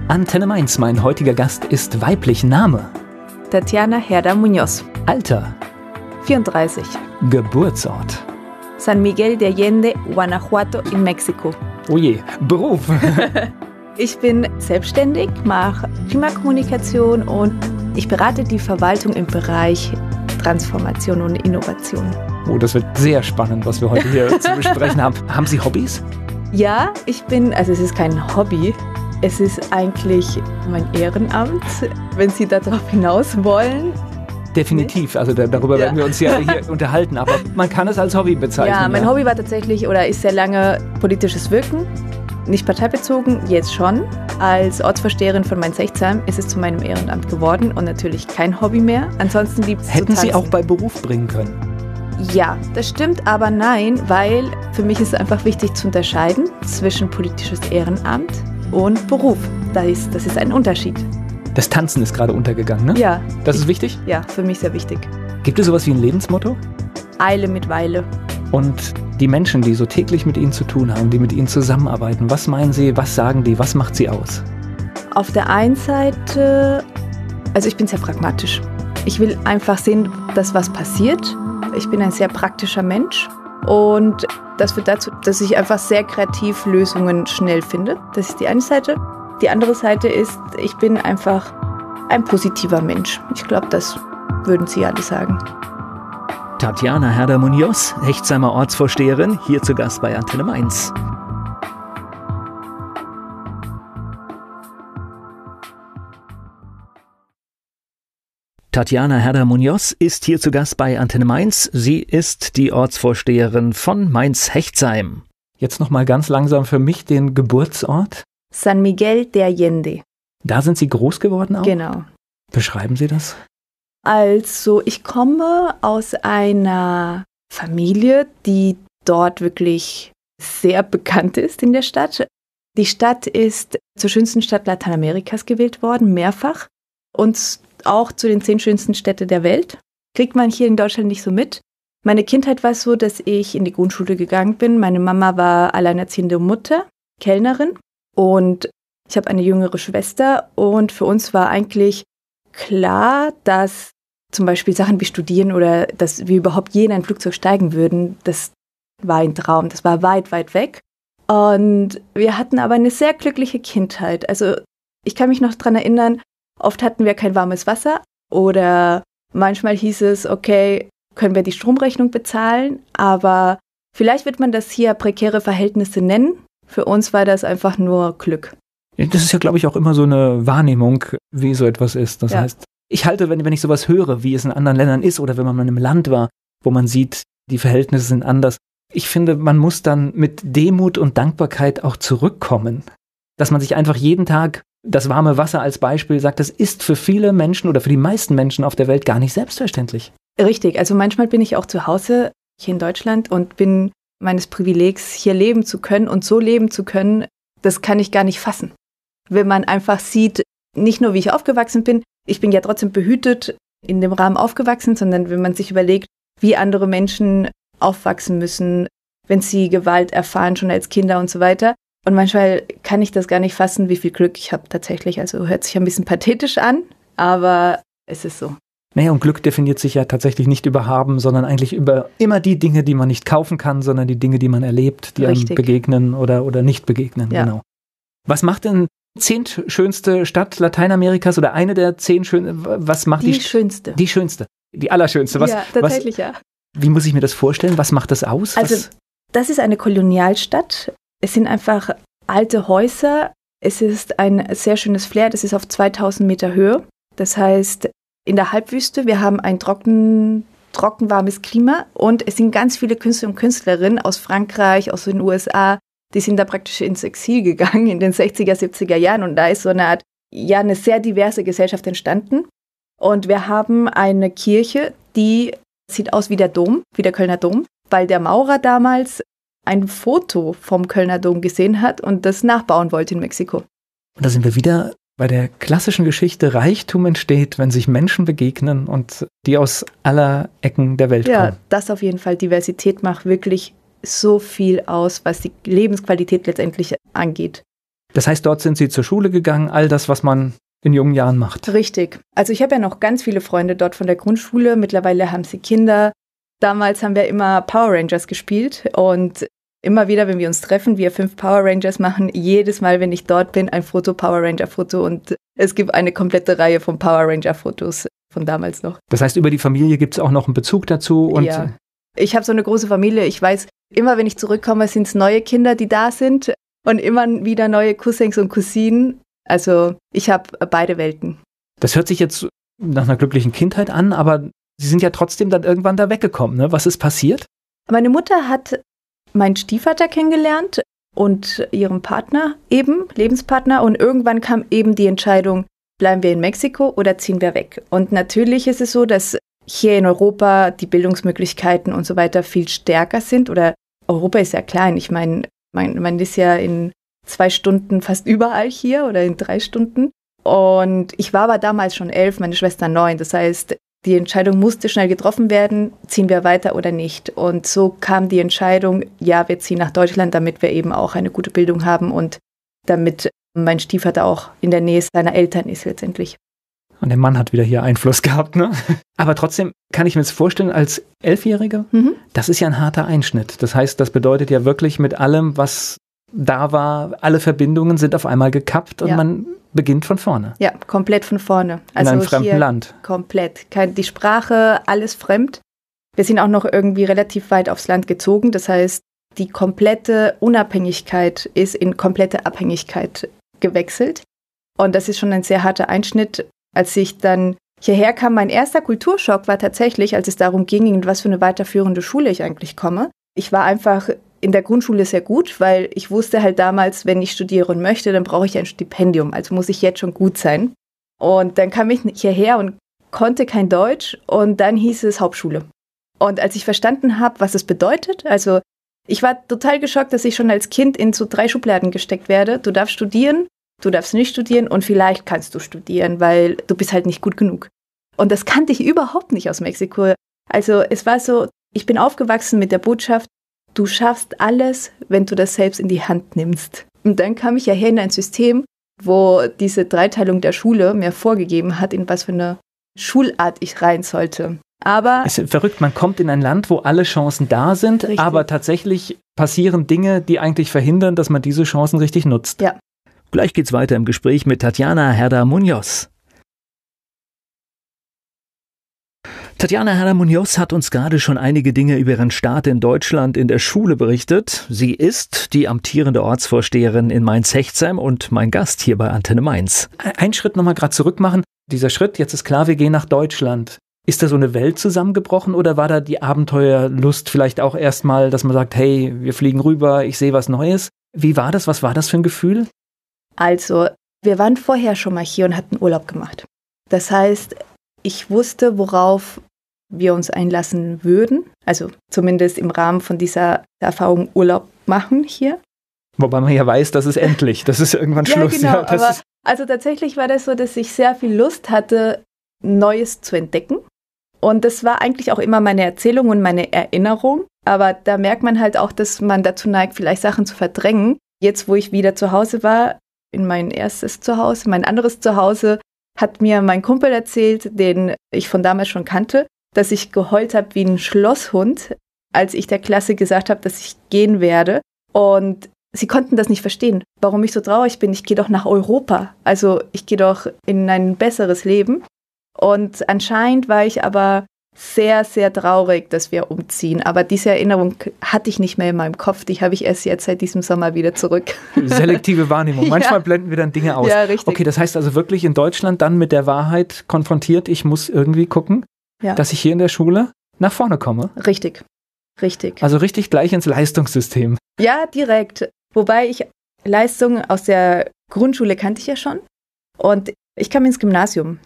Antenne Mainz, mein heutiger Gast ist weiblich. Name? Tatiana Herda Muñoz. Alter? 34. Geburtsort? San Miguel de Allende, Guanajuato in Mexiko. Oh je. Beruf? Ich bin selbstständig, mache Klimakommunikation und ich berate die Verwaltung im Bereich Transformation und Innovation. Oh, das wird sehr spannend, was wir heute hier zu besprechen haben. Haben Sie Hobbys? Ja, es ist kein Hobby. Es ist eigentlich mein Ehrenamt, wenn Sie darauf hinaus wollen. Definitiv, also darüber werden wir uns ja hier unterhalten, aber man kann es als Hobby bezeichnen. Ja, mein Hobby war tatsächlich oder ist sehr lange politisches Wirken, nicht parteibezogen, jetzt schon. Als Ortsvorsteherin von Mainz-Hechtsheim ist es zu meinem Ehrenamt geworden und natürlich kein Hobby mehr. Ansonsten liebt es zu tanzen. Hätten Sie auch bei Beruf bringen können? Ja, das stimmt, aber nein, weil für mich ist es einfach wichtig zu unterscheiden zwischen politisches Ehrenamt und Beruf. Das ist ein Unterschied. Das Tanzen ist gerade untergegangen, ne? Ja. Das ist wichtig? Ja, für mich sehr wichtig. Gibt es sowas wie ein Lebensmotto? Eile mit Weile. Und die Menschen, die so täglich mit Ihnen zu tun haben, die mit Ihnen zusammenarbeiten, was meinen Sie, was sagen die, was macht sie aus? Auf der einen Seite, also ich bin sehr pragmatisch. Ich will einfach sehen, dass was passiert. Ich bin ein sehr praktischer Mensch und das führt dazu, dass ich einfach sehr kreativ Lösungen schnell finde. Das ist die eine Seite. Die andere Seite ist, ich bin einfach ein positiver Mensch. Ich glaube, das würden Sie alle sagen. Tatiana Herda Muñoz, Hechtsheimer Ortsvorsteherin, hier zu Gast bei Antenne Mainz. Tatiana Herda Muñoz ist hier zu Gast bei Antenne Mainz. Sie ist die Ortsvorsteherin von Mainz-Hechtsheim. Jetzt nochmal ganz langsam für mich den Geburtsort. San Miguel de Allende. Da sind Sie groß geworden auch? Genau. Beschreiben Sie das? Also, ich komme aus einer Familie, die dort wirklich sehr bekannt ist in der Stadt. Die Stadt ist zur schönsten Stadt Lateinamerikas gewählt worden, mehrfach. Und auch zu den 10 schönsten Städten der Welt. Kriegt man hier in Deutschland nicht so mit. Meine Kindheit war so, dass ich in die Grundschule gegangen bin. Meine Mama war alleinerziehende Mutter, Kellnerin. Und ich habe eine jüngere Schwester. Und für uns war eigentlich klar, dass zum Beispiel Sachen wie Studieren oder dass wir überhaupt je in ein Flugzeug steigen würden, das war ein Traum. Das war weit, weit weg. Und wir hatten aber eine sehr glückliche Kindheit. Also ich kann mich noch daran erinnern, oft hatten wir kein warmes Wasser oder manchmal hieß es, okay, können wir die Stromrechnung bezahlen, aber vielleicht wird man das hier prekäre Verhältnisse nennen. Für uns war das einfach nur Glück. Das ist ja, glaube ich, auch immer so eine Wahrnehmung, wie so etwas ist. Das heißt, ich halte, wenn ich sowas höre, wie es in anderen Ländern ist oder wenn man in einem Land war, wo man sieht, die Verhältnisse sind anders. Ich finde, man muss dann mit Demut und Dankbarkeit auch zurückkommen. Dass man sich einfach jeden Tag das warme Wasser als Beispiel sagt, das ist für viele Menschen oder für die meisten Menschen auf der Welt gar nicht selbstverständlich. Richtig, also manchmal bin ich auch zu Hause hier in Deutschland und bin meines Privilegs, hier leben zu können und so leben zu können, das kann ich gar nicht fassen. Wenn man einfach sieht, nicht nur wie ich aufgewachsen bin, ich bin ja trotzdem behütet in dem Rahmen aufgewachsen, sondern wenn man sich überlegt, wie andere Menschen aufwachsen müssen, wenn sie Gewalt erfahren, schon als Kinder und so weiter. Und manchmal kann ich das gar nicht fassen, wie viel Glück ich habe tatsächlich. Also hört sich ein bisschen pathetisch an, aber es ist so. Naja, und Glück definiert sich ja tatsächlich nicht über Haben, sondern eigentlich über immer die Dinge, die man nicht kaufen kann, sondern die Dinge, die man erlebt, die einem begegnen oder nicht begegnen. Ja. Genau. Was macht denn 10. schönste Stadt Lateinamerikas oder eine der 10 schönsten? Was macht die schönste? Die schönste. Die allerschönste. Ja, tatsächlich, ja. Wie muss ich mir das vorstellen? Was macht das aus? Also, das ist eine Kolonialstadt. Es sind einfach alte Häuser. Es ist ein sehr schönes Flair. Das ist auf 2000 Meter Höhe. Das heißt, in der Halbwüste, wir haben ein trocken warmes Klima und es sind ganz viele Künstler und Künstlerinnen aus Frankreich, aus den USA, die sind da praktisch ins Exil gegangen in den 60er, 70er Jahren und da ist so eine Art, ja, eine sehr diverse Gesellschaft entstanden. Und wir haben eine Kirche, die sieht aus wie der Dom, wie der Kölner Dom, weil der Maurer damals ein Foto vom Kölner Dom gesehen hat und das nachbauen wollte in Mexiko. Und da sind wir wieder bei der klassischen Geschichte. Reichtum entsteht, wenn sich Menschen begegnen und die aus aller Ecken der Welt kommen. Ja, das auf jeden Fall. Diversität macht wirklich so viel aus, was die Lebensqualität letztendlich angeht. Das heißt, dort sind Sie zur Schule gegangen, all das, was man in jungen Jahren macht. Richtig. Also ich habe ja noch ganz viele Freunde dort von der Grundschule. Mittlerweile haben sie Kinder. Damals haben wir immer Power Rangers gespielt und immer wieder, wenn wir uns treffen, wir 5 Power Rangers machen, jedes Mal, wenn ich dort bin, ein Foto, Power Ranger Foto, und es gibt eine komplette Reihe von Power Ranger Fotos von damals noch. Das heißt, über die Familie gibt es auch noch einen Bezug dazu? Und ja, ich habe so eine große Familie. Ich weiß, immer wenn ich zurückkomme, sind es neue Kinder, die da sind und immer wieder neue Cousins und Cousinen. Also ich habe beide Welten. Das hört sich jetzt nach einer glücklichen Kindheit an, aber Sie sind ja trotzdem dann irgendwann da weggekommen, ne? Was ist passiert? Meine Mutter hat meinen Stiefvater kennengelernt und ihren Partner eben, Lebenspartner. Und irgendwann kam eben die Entscheidung, bleiben wir in Mexiko oder ziehen wir weg? Und natürlich ist es so, dass hier in Europa die Bildungsmöglichkeiten und so weiter viel stärker sind. Oder Europa ist ja klein. Ich meine, man ist ja in 2 Stunden fast überall hier oder in 3 Stunden. Und ich war aber damals schon 11, meine Schwester 9. Das heißt, die Entscheidung musste schnell getroffen werden, ziehen wir weiter oder nicht. Und so kam die Entscheidung, ja, wir ziehen nach Deutschland, damit wir eben auch eine gute Bildung haben und damit mein Stiefvater auch in der Nähe seiner Eltern ist letztendlich. Und der Mann hat wieder hier Einfluss gehabt, ne? Aber trotzdem kann ich mir das vorstellen, als 11-Jähriger, das ist ja ein harter Einschnitt. Das heißt, das bedeutet ja wirklich mit allem, was da war, alle Verbindungen sind auf einmal gekappt und man beginnt von vorne. Ja, komplett von vorne. Also in einem fremden Land. Komplett. Die Sprache, alles fremd. Wir sind auch noch irgendwie relativ weit aufs Land gezogen. Das heißt, die komplette Unabhängigkeit ist in komplette Abhängigkeit gewechselt. Und das ist schon ein sehr harter Einschnitt. Als ich dann hierher kam, mein erster Kulturschock war tatsächlich, als es darum ging, in was für eine weiterführende Schule ich eigentlich komme. Ich war einfach in der Grundschule sehr gut, weil ich wusste halt damals, wenn ich studieren möchte, dann brauche ich ein Stipendium. Also muss ich jetzt schon gut sein. Und dann kam ich hierher und konnte kein Deutsch und dann hieß es Hauptschule. Und als ich verstanden habe, was es bedeutet, also ich war total geschockt, dass ich schon als Kind in so 3 Schubladen gesteckt werde. Du darfst studieren, du darfst nicht studieren und vielleicht kannst du studieren, weil du bist halt nicht gut genug. Und das kannte ich überhaupt nicht aus Mexiko. Also es war so, ich bin aufgewachsen mit der Botschaft, du schaffst alles, wenn du das selbst in die Hand nimmst. Und dann kam ich ja her in ein System, wo diese Dreiteilung der Schule mir vorgegeben hat, in was für eine Schulart ich rein sollte. Aber es ist verrückt, man kommt in ein Land, wo alle Chancen da sind, richtig, aber tatsächlich passieren Dinge, die eigentlich verhindern, dass man diese Chancen richtig nutzt. Ja. Gleich geht's weiter im Gespräch mit Tatjana Herder-Munoz. Tatjana Herder-Munoz hat uns gerade schon einige Dinge über ihren Start in Deutschland in der Schule berichtet. Sie ist die amtierende Ortsvorsteherin in Mainz-Hechtsheim und mein Gast hier bei Antenne Mainz. Einen Schritt nochmal gerade zurück machen. Dieser Schritt, jetzt ist klar, wir gehen nach Deutschland. Ist da so eine Welt zusammengebrochen oder war da die Abenteuerlust vielleicht auch erstmal, dass man sagt, hey, wir fliegen rüber, ich sehe was Neues? Wie war das? Was war das für ein Gefühl? Also, wir waren vorher schon mal hier und hatten Urlaub gemacht. Das heißt, ich wusste, worauf wir uns einlassen würden. Also zumindest im Rahmen von dieser Erfahrung Urlaub machen hier. Wobei man ja weiß, das ist endlich, das ist irgendwann Schluss. Genau, ja, aber also tatsächlich war das so, dass ich sehr viel Lust hatte, Neues zu entdecken. Und das war eigentlich auch immer meine Erzählung und meine Erinnerung. Aber da merkt man halt auch, dass man dazu neigt, vielleicht Sachen zu verdrängen. Jetzt, wo ich wieder zu Hause war, in mein erstes Zuhause, mein anderes Zuhause, hat mir mein Kumpel erzählt, den ich von damals schon kannte, dass ich geheult habe wie ein Schlosshund, als ich der Klasse gesagt habe, dass ich gehen werde. Und sie konnten das nicht verstehen, warum ich so traurig bin. Ich gehe doch nach Europa. Also ich gehe doch in ein besseres Leben. Und anscheinend war ich aber sehr, sehr traurig, dass wir umziehen. Aber diese Erinnerung hatte ich nicht mehr in meinem Kopf. Die habe ich erst jetzt seit diesem Sommer wieder zurück. Selektive Wahrnehmung. Manchmal blenden wir dann Dinge aus. Ja, richtig. Okay, das heißt also wirklich in Deutschland dann mit der Wahrheit konfrontiert, ich muss irgendwie gucken, dass ich hier in der Schule nach vorne komme. Richtig, richtig. Also richtig gleich ins Leistungssystem. Ja, direkt. Wobei ich Leistung aus der Grundschule kannte ich ja schon. Und ich kam ins Gymnasium,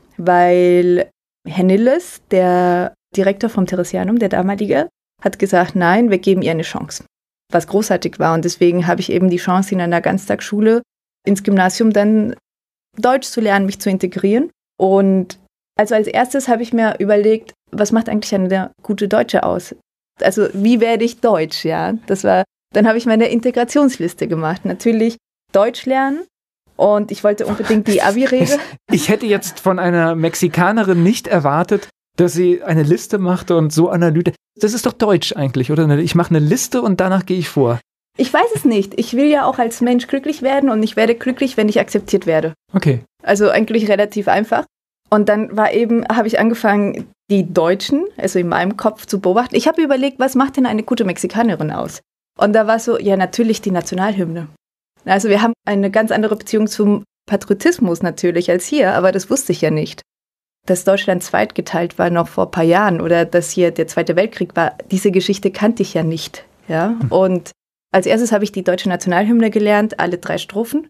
weil Herr Nilles, der Direktor vom Theresianum, der damalige, hat gesagt, nein, wir geben ihr eine Chance. Was großartig war. Und deswegen habe ich eben die Chance, in einer Ganztagsschule ins Gymnasium dann Deutsch zu lernen, mich zu integrieren. Und also als erstes habe ich mir überlegt, was macht eigentlich eine gute Deutsche aus? Also wie werde ich Deutsch, ja? Dann habe ich meine Integrationsliste gemacht. Natürlich Deutsch lernen, Und ich wollte unbedingt die Abi-Rede. Ich hätte jetzt von einer Mexikanerin nicht erwartet, dass sie eine Liste macht und so analytisch. Das ist doch deutsch eigentlich, oder? Ich mache eine Liste und danach gehe ich vor. Ich weiß es nicht. Ich will ja auch als Mensch glücklich werden und ich werde glücklich, wenn ich akzeptiert werde. Okay. Also eigentlich relativ einfach. Und dann habe ich angefangen, die Deutschen, also in meinem Kopf zu beobachten. Ich habe überlegt, was macht denn eine gute Mexikanerin aus? Und da war so, ja, natürlich die Nationalhymne. Also wir haben eine ganz andere Beziehung zum Patriotismus natürlich als hier, aber das wusste ich ja nicht. Dass Deutschland zweitgeteilt war noch vor ein paar Jahren oder dass hier der Zweite Weltkrieg war, diese Geschichte kannte ich ja nicht. Ja? Und als erstes habe ich die deutsche Nationalhymne gelernt, alle 3 Strophen.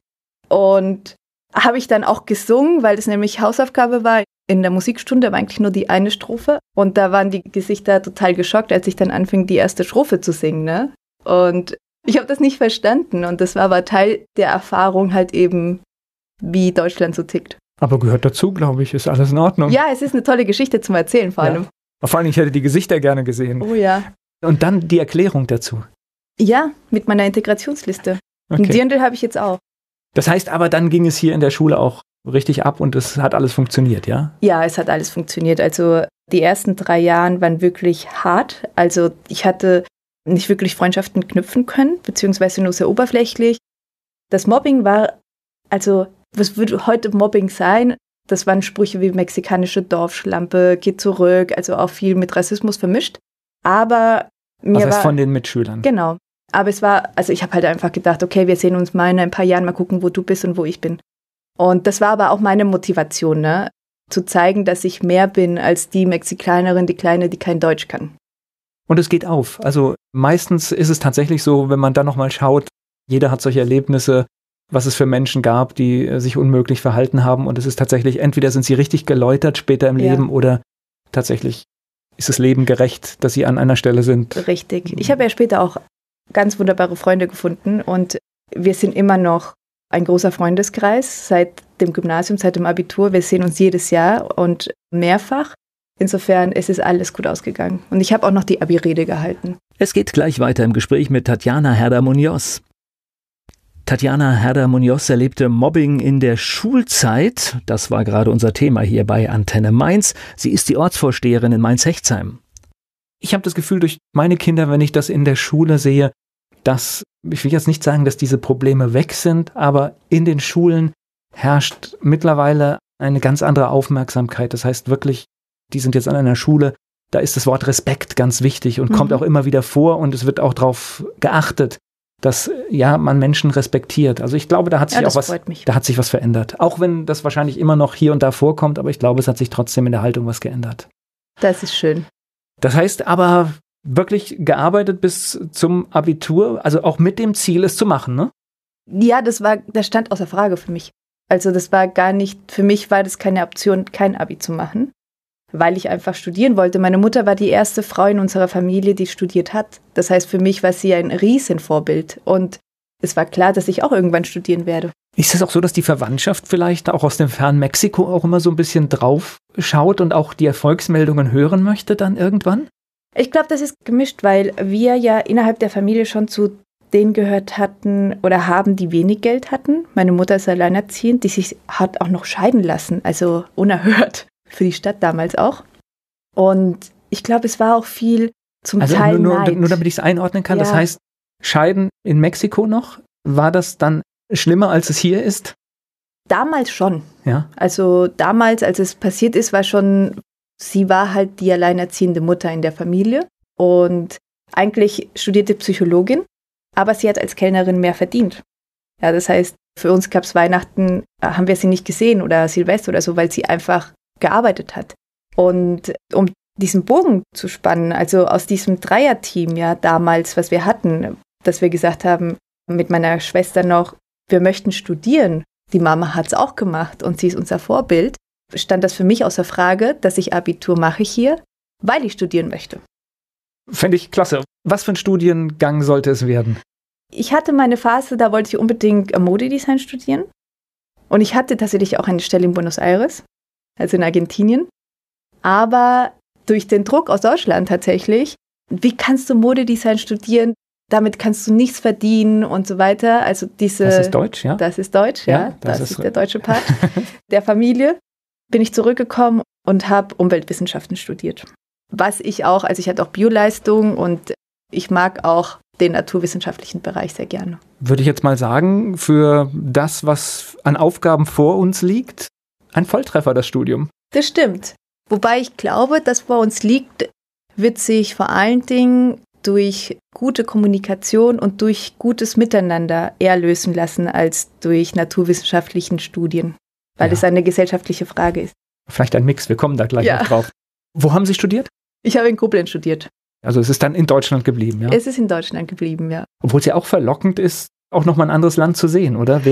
Und habe ich dann auch gesungen, weil es nämlich Hausaufgabe war. In der Musikstunde war eigentlich nur die eine Strophe. Und da waren die Gesichter total geschockt, als ich dann anfing, die erste Strophe zu singen. Ne? Und ich habe das nicht verstanden. Und das war aber Teil der Erfahrung halt eben, wie Deutschland so tickt. Aber gehört dazu, glaube ich, ist alles in Ordnung. Ja, es ist eine tolle Geschichte zum Erzählen vor allem. Vor allem, ich hätte die Gesichter gerne gesehen. Oh ja. Und dann die Erklärung dazu. Ja, mit meiner Integrationsliste. Okay. Ein Dirndl habe ich jetzt auch. Das heißt aber, dann ging es hier in der Schule auch richtig ab und es hat alles funktioniert, ja? Ja, es hat alles funktioniert. Also die ersten 3 Jahre waren wirklich hart. Also ich hatte nicht wirklich Freundschaften knüpfen können, beziehungsweise nur sehr oberflächlich. Das Mobbing war, also was würde heute Mobbing sein? Das waren Sprüche wie mexikanische Dorfschlampe, geh zurück, also auch viel mit Rassismus vermischt. Aber mir war von den Mitschülern. Genau. Aber es war, also ich habe halt einfach gedacht, okay, wir sehen uns mal in ein paar Jahren, mal gucken, wo du bist und wo ich bin. Und das war aber auch meine Motivation, ne? Zu zeigen, dass ich mehr bin als die Mexikanerin, die Kleine, die kein Deutsch kann. Und es geht auf. Also meistens ist es tatsächlich so, wenn man dann nochmal schaut, jeder hat solche Erlebnisse, was es für Menschen gab, die sich unmöglich verhalten haben. Und es ist tatsächlich, entweder sind sie richtig geläutert später im Leben oder tatsächlich ist das Leben gerecht, dass sie an einer Stelle sind. Richtig. Ich habe ja später auch ganz wunderbare Freunde gefunden und wir sind immer noch ein großer Freundeskreis seit dem Gymnasium, seit dem Abitur. Wir sehen uns jedes Jahr und mehrfach. Insofern ist es alles gut ausgegangen. Und ich habe auch noch die Abi-Rede gehalten. Es geht gleich weiter im Gespräch mit Tatjana Herder-Muñoz. Tatjana Herder-Muñoz erlebte Mobbing in der Schulzeit. Das war gerade unser Thema hier bei Antenne Mainz. Sie ist die Ortsvorsteherin in Mainz-Hechtsheim. Ich habe das Gefühl, durch meine Kinder, wenn ich das in der Schule sehe, dass, ich will jetzt nicht sagen, dass diese Probleme weg sind, aber in den Schulen herrscht mittlerweile eine ganz andere Aufmerksamkeit. Das heißt wirklich, die sind jetzt an einer Schule, da ist das Wort Respekt ganz wichtig und kommt auch immer wieder vor und es wird auch darauf geachtet, dass man Menschen respektiert. Also ich glaube, da hat sich da hat sich was verändert. Auch wenn das wahrscheinlich immer noch hier und da vorkommt, aber ich glaube, es hat sich trotzdem in der Haltung was geändert. Das ist schön. Das heißt aber wirklich gearbeitet bis zum Abitur, also auch mit dem Ziel, es zu machen, ne? Ja, das stand außer Frage für mich. Also das war gar nicht, für mich war das keine Option, kein Abi zu machen, weil ich einfach studieren wollte. Meine Mutter war die erste Frau in unserer Familie, die studiert hat. Das heißt, für mich war sie ein Riesenvorbild und es war klar, dass ich auch irgendwann studieren werde. Ist es auch so, dass die Verwandtschaft vielleicht auch aus dem fernen Mexiko auch immer so ein bisschen drauf schaut und auch die Erfolgsmeldungen hören möchte dann irgendwann? Ich glaube, das ist gemischt, weil wir ja innerhalb der Familie schon zu denen gehört hatten oder haben, die wenig Geld hatten. Meine Mutter ist alleinerziehend, die sich hat auch noch scheiden lassen, also unerhört für die Stadt damals auch. Und ich glaube, es war auch viel zum Teil nur damit ich es einordnen kann, das heißt, Scheiden in Mexiko noch, war das dann schlimmer, als es hier ist? Damals schon. Ja. Also damals, als es passiert ist, war schon, sie war halt die alleinerziehende Mutter in der Familie und eigentlich studierte Psychologin, aber sie hat als Kellnerin mehr verdient. Ja, das heißt, für uns gab es Weihnachten, haben wir sie nicht gesehen oder Silvester oder so, weil sie einfach gearbeitet hat. Und um diesen Bogen zu spannen, also aus diesem Dreierteam ja damals, was wir hatten, dass wir gesagt haben, mit meiner Schwester noch, wir möchten studieren. Die Mama hat es auch gemacht und sie ist unser Vorbild. Stand das für mich außer Frage, dass ich Abitur mache hier, weil ich studieren möchte. Fände ich klasse. Was für ein Studiengang sollte es werden? Ich hatte meine Phase, da wollte ich unbedingt Modedesign studieren. Und ich hatte tatsächlich auch eine Stelle in Buenos Aires, also in Argentinien. Aber durch den Druck aus Deutschland tatsächlich, wie kannst du Modedesign studieren? damit kannst du nichts verdienen und so weiter. Also Das ist Deutsch, ja? Das ist Deutsch, ja. Das ist der deutsche Part der Familie. Bin ich zurückgekommen und habe Umweltwissenschaften studiert. Was ich auch, also ich hatte auch Bioleistung und ich mag auch den naturwissenschaftlichen Bereich sehr gerne. Würde ich jetzt mal sagen, für das, was an Aufgaben vor uns liegt, ein Volltreffer, das Studium. Das stimmt. Wobei ich glaube, das vor uns liegt, wird sich vor allen Dingen durch gute Kommunikation und durch gutes Miteinander eher lösen lassen als durch naturwissenschaftlichen Studien, weil es eine gesellschaftliche Frage ist. Vielleicht ein Mix, wir kommen da gleich noch drauf. Wo haben Sie studiert? Ich habe in Koblenz studiert. Also es ist dann in Deutschland geblieben, ja? Es ist in Deutschland geblieben, ja. Obwohl es ja auch verlockend ist, auch nochmal ein anderes Land zu sehen, oder?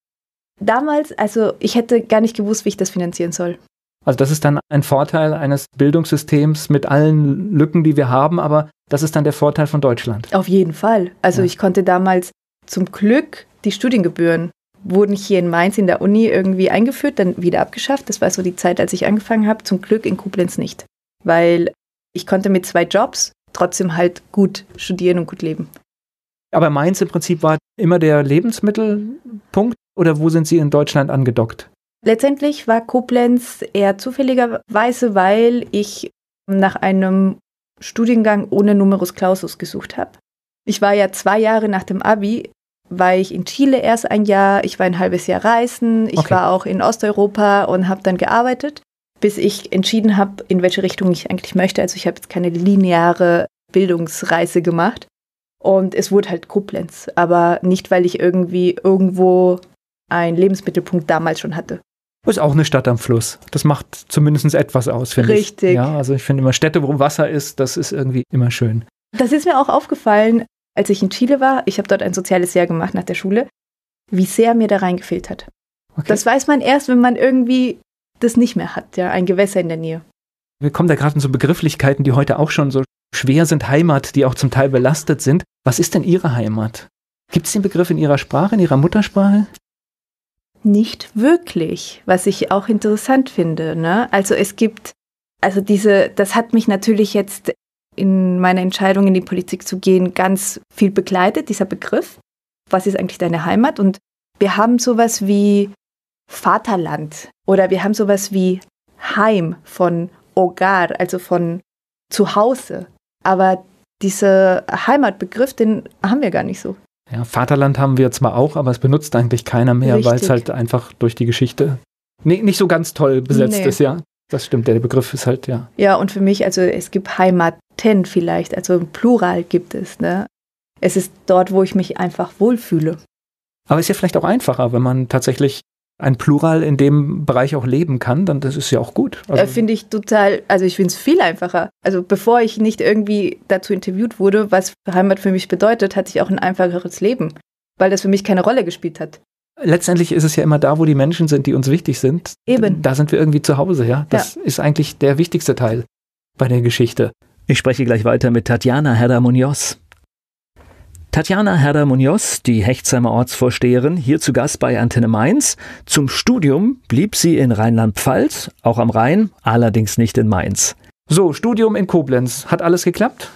Damals, also ich hätte gar nicht gewusst, wie ich das finanzieren soll. Also das ist dann ein Vorteil eines Bildungssystems mit allen Lücken, die wir haben, aber das ist dann der Vorteil von Deutschland. Auf jeden Fall. Also ich konnte damals zum Glück, die Studiengebühren wurden hier in Mainz in der Uni irgendwie eingeführt, dann wieder abgeschafft. Das war so die Zeit, als ich angefangen habe. Zum Glück in Koblenz nicht. Weil ich konnte mit 2 Jobs trotzdem halt gut studieren und gut leben. Aber Mainz im Prinzip war immer der Lebensmittelpunkt, oder wo sind Sie in Deutschland angedockt? Letztendlich war Koblenz eher zufälligerweise, weil ich nach einem Studiengang ohne Numerus Clausus gesucht habe. Ich war ja 2 Jahre nach dem Abi, war ich in Chile erst ein Jahr, ich war ein halbes Jahr reisen, ich war auch in Osteuropa und habe dann gearbeitet, bis ich entschieden habe, in welche Richtung ich eigentlich möchte. Also ich habe jetzt keine lineare Bildungsreise gemacht und es wurde halt Koblenz, aber nicht, weil ich irgendwie irgendwo einen Lebensmittelpunkt damals schon hatte. Ist auch eine Stadt am Fluss. Das macht zumindest etwas aus, finde ich. Richtig. Ja, also ich finde immer Städte, wo Wasser ist, das ist irgendwie immer schön. Das ist mir auch aufgefallen, als ich in Chile war. Ich habe dort ein soziales Jahr gemacht nach der Schule, wie sehr mir da reingefehlt hat. Okay. Das weiß man erst, wenn man irgendwie das nicht mehr hat, ja, ein Gewässer in der Nähe. Wir kommen da gerade in so Begrifflichkeiten, die heute auch schon so schwer sind, Heimat, die auch zum Teil belastet sind. Was ist denn Ihre Heimat? Gibt es den Begriff in Ihrer Sprache, in Ihrer Muttersprache? Nicht wirklich, was ich auch interessant finde, ne? Also es gibt, das hat mich natürlich jetzt in meiner Entscheidung in die Politik zu gehen ganz viel begleitet, dieser Begriff. Was ist eigentlich deine Heimat? Und wir haben sowas wie Vaterland oder wir haben sowas wie Heim von Hogar, also von Zuhause. Aber dieser Heimatbegriff, den haben wir gar nicht so. Ja, Vaterland haben wir zwar auch, aber es benutzt eigentlich keiner mehr, weil es halt einfach durch die Geschichte nicht so ganz toll besetzt ist, ja. Das stimmt, der Begriff ist halt, ja. Ja, und für mich, also es gibt Heimaten vielleicht, also im Plural gibt es, ne. Es ist dort, wo ich mich einfach wohlfühle. Aber ist ja vielleicht auch einfacher, wenn man tatsächlich ein Plural in dem Bereich auch leben kann, dann das ist ja auch gut. Also finde ich total, also ich finde es viel einfacher. Also bevor ich nicht irgendwie dazu interviewt wurde, was Heimat für mich bedeutet, hatte ich auch ein einfacheres Leben, weil das für mich keine Rolle gespielt hat. Letztendlich ist es ja immer da, wo die Menschen sind, die uns wichtig sind. Eben. Da sind wir irgendwie zu Hause, ja. Das ist eigentlich der wichtigste Teil bei der Geschichte. Ich spreche gleich weiter mit Tatjana Herder-Munoz. Tatjana Herder-Munoz, die Hechtsheimer Ortsvorsteherin, hier zu Gast bei Antenne Mainz. Zum Studium blieb sie in Rheinland-Pfalz, auch am Rhein, allerdings nicht in Mainz. So, Studium in Koblenz. Hat alles geklappt?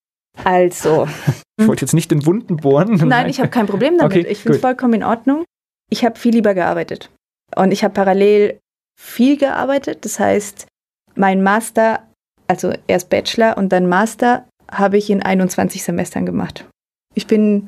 Also. Ich wollte jetzt nicht in Wunden bohren. Nein, ich habe kein Problem damit. Okay, ich finde es vollkommen in Ordnung. Ich habe viel lieber gearbeitet. Und ich habe parallel viel gearbeitet. Das heißt, mein Master, also erst Bachelor und dann Master, habe ich in 21 Semestern gemacht. Ich bin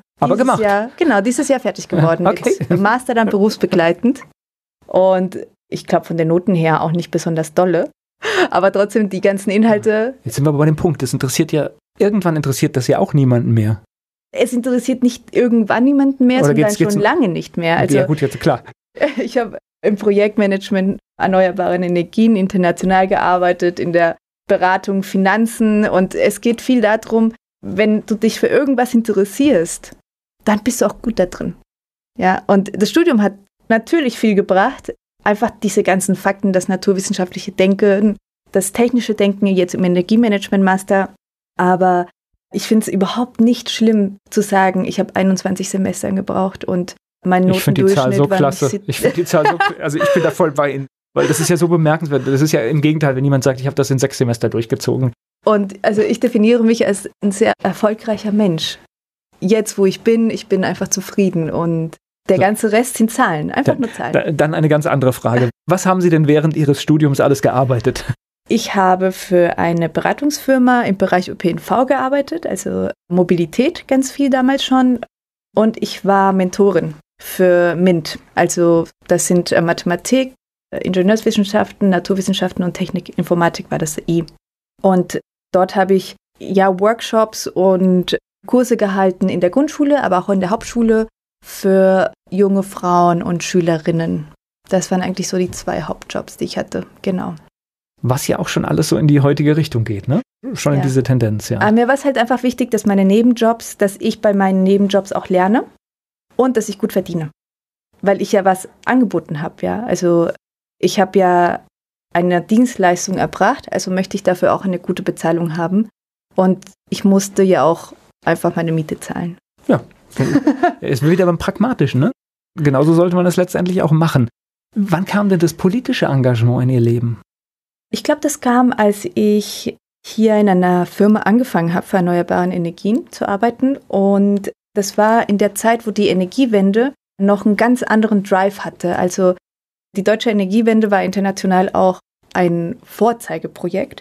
dieses Jahr fertig geworden. Okay. Mit Master dann berufsbegleitend. Und ich glaube von den Noten her auch nicht besonders dolle. Aber trotzdem die ganzen Inhalte. Jetzt sind wir aber bei dem Punkt. Irgendwann interessiert das ja auch niemanden mehr. Es interessiert nicht irgendwann niemanden mehr, sondern schon lange nicht mehr. Also, ja gut, jetzt klar. Ich habe im Projektmanagement erneuerbaren Energien international gearbeitet, in der Beratung, Finanzen. Und es geht viel darum, wenn du dich für irgendwas interessierst, dann bist du auch gut da drin. Ja, und das Studium hat natürlich viel gebracht. Einfach diese ganzen Fakten, das naturwissenschaftliche Denken, das technische Denken, jetzt im Energiemanagement-Master. Aber ich finde es überhaupt nicht schlimm zu sagen, ich habe 21 Semestern gebraucht und mein Notendurchschnitt war... Ich finde die Zahl so war klasse. Ich finde die Zahl so... Also ich bin da voll bei Ihnen. Weil das ist ja so bemerkenswert. Das ist ja im Gegenteil, wenn jemand sagt, ich habe das in 6 Semester durchgezogen. Und also ich definiere mich als ein sehr erfolgreicher Mensch. jetzt, wo ich bin einfach zufrieden und der ganze Rest sind Zahlen, einfach nur Zahlen. Dann eine ganz andere Frage. Was haben Sie denn während Ihres Studiums alles gearbeitet? Ich habe für eine Beratungsfirma im Bereich ÖPNV gearbeitet, also Mobilität ganz viel damals schon. Und ich war Mentorin für MINT, also das sind Mathematik, Ingenieurswissenschaften, Naturwissenschaften und Technik, Informatik war das I. Und dort habe ich Workshops und Kurse gehalten in der Grundschule, aber auch in der Hauptschule für junge Frauen und Schülerinnen. Das waren eigentlich so die 2 Hauptjobs, die ich hatte, genau. Was ja auch schon alles so in die heutige Richtung geht, ne? Schon in diese Tendenz, ja. Aber mir war es halt einfach wichtig, dass ich bei meinen Nebenjobs auch lerne und dass ich gut verdiene. Weil ich ja was angeboten habe, ja. Also ich habe ja eine Dienstleistung erbracht, also möchte ich dafür auch eine gute Bezahlung haben. Und ich musste ja auch einfach meine Miete zahlen. Ja, ist wieder beim Pragmatischen, ne? Genauso sollte man das letztendlich auch machen. Wann kam denn das politische Engagement in Ihr Leben? Ich glaube, das kam, als ich hier in einer Firma angefangen habe, für erneuerbare Energien zu arbeiten. Und das war in der Zeit, wo die Energiewende noch einen ganz anderen Drive hatte. Also die deutsche Energiewende war international auch ein Vorzeigeprojekt.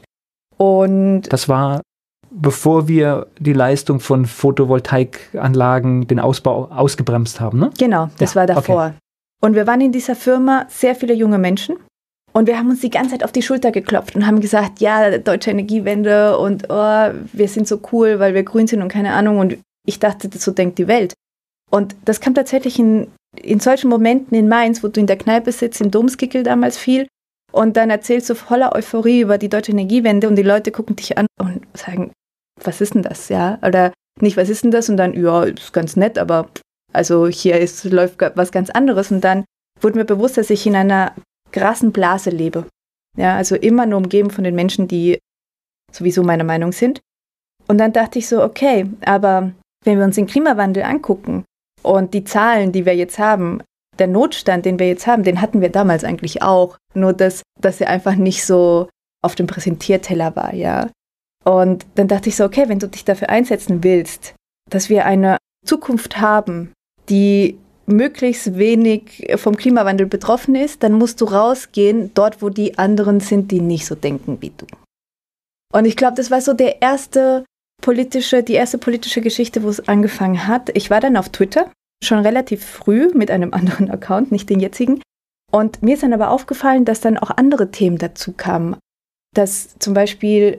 Und das war, bevor wir die Leistung von Photovoltaikanlagen, den Ausbau ausgebremst haben, ne? Genau, das war davor. Okay. Und wir waren in dieser Firma sehr viele junge Menschen. Und wir haben uns die ganze Zeit auf die Schulter geklopft und haben gesagt, ja, deutsche Energiewende und wir sind so cool, weil wir grün sind und keine Ahnung. Und ich dachte, so denkt die Welt. Und das kam tatsächlich in solchen Momenten in Mainz, wo du in der Kneipe sitzt, im Domskickel damals viel. Und dann erzählst du voller Euphorie über die deutsche Energiewende und die Leute gucken dich an und sagen, was ist denn das? Ja? Oder nicht, was ist denn das? Und dann, ja, ist ganz nett, aber also hier läuft was ganz anderes. Und dann wurde mir bewusst, dass ich in einer krassen Blase lebe. Ja, also immer nur umgeben von den Menschen, die sowieso meiner Meinung sind. Und dann dachte ich so, okay, aber wenn wir uns den Klimawandel angucken und die Zahlen, die wir jetzt haben, der Notstand, den wir jetzt haben, den hatten wir damals eigentlich auch. Nur, dass er einfach nicht so auf dem Präsentierteller war, ja. Und dann dachte ich so, okay, wenn du dich dafür einsetzen willst, dass wir eine Zukunft haben, die möglichst wenig vom Klimawandel betroffen ist, dann musst du rausgehen, dort, wo die anderen sind, die nicht so denken wie du. Und ich glaube, das war so die erste politische Geschichte, wo es angefangen hat. Ich war dann auf Twitter, schon relativ früh mit einem anderen Account, nicht den jetzigen. Und mir ist dann aber aufgefallen, dass dann auch andere Themen dazu kamen. Dass zum Beispiel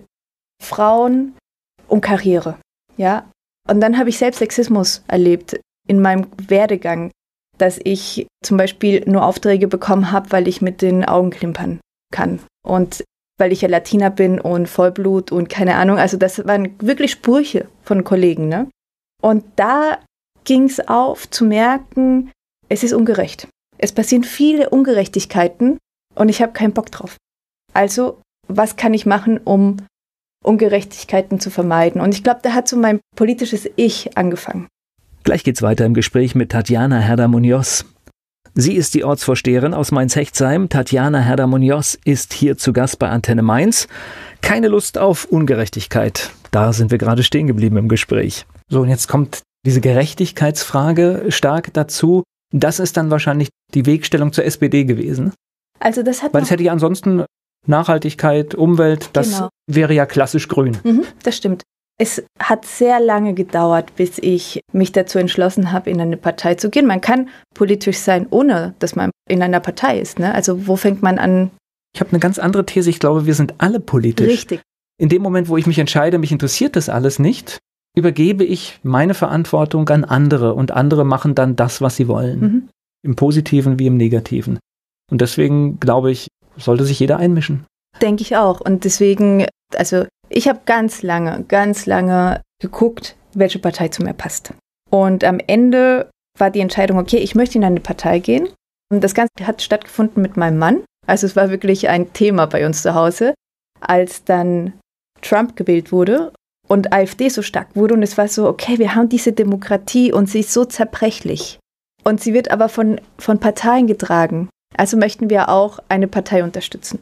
Frauen und Karriere, ja. Und dann habe ich selbst Sexismus erlebt in meinem Werdegang, dass ich zum Beispiel nur Aufträge bekommen habe, weil ich mit den Augen klimpern kann und weil ich ja Latina bin und Vollblut und keine Ahnung. Also das waren wirklich Sprüche von Kollegen, ne? Und da ging es auf zu merken, es ist ungerecht. Es passieren viele Ungerechtigkeiten und ich habe keinen Bock drauf. Also was kann ich machen, um Ungerechtigkeiten zu vermeiden? Und ich glaube, da hat so mein politisches Ich angefangen. Gleich geht's weiter im Gespräch mit Tatjana Herder-Muñoz. Sie ist die Ortsvorsteherin aus Mainz-Hechtsheim. Tatjana Herder-Muñoz ist hier zu Gast bei Antenne Mainz. Keine Lust auf Ungerechtigkeit. Da sind wir gerade stehen geblieben im Gespräch. So, und jetzt kommt diese Gerechtigkeitsfrage stark dazu. Das ist dann wahrscheinlich die Wegstellung zur SPD gewesen. Also das hat Weil es hätte ja ansonsten Nachhaltigkeit, Umwelt, das wäre ja klassisch grün. Das stimmt. Es hat sehr lange gedauert, bis ich mich dazu entschlossen habe, in eine Partei zu gehen. Man kann politisch sein, ohne dass man in einer Partei ist, ne? Also wo fängt man an? Ich habe eine ganz andere These. Ich glaube, wir sind alle politisch. Richtig. In dem Moment, wo ich mich entscheide, mich interessiert das alles nicht, übergebe ich meine Verantwortung an andere und andere machen dann das, was sie wollen. Im Positiven wie im Negativen. Und deswegen, glaube ich, sollte sich jeder einmischen. Denke ich auch. Und deswegen, also ich habe ganz lange geguckt, welche Partei zu mir passt. Und am Ende war die Entscheidung, okay, ich möchte in eine Partei gehen. Und das Ganze hat stattgefunden mit meinem Mann. Also es war wirklich ein Thema bei uns zu Hause, als dann Trump gewählt wurde und AfD so stark wurde. Und es war so, okay, wir haben diese Demokratie und sie ist so zerbrechlich. Und sie wird aber von Parteien getragen. Also möchten wir auch eine Partei unterstützen.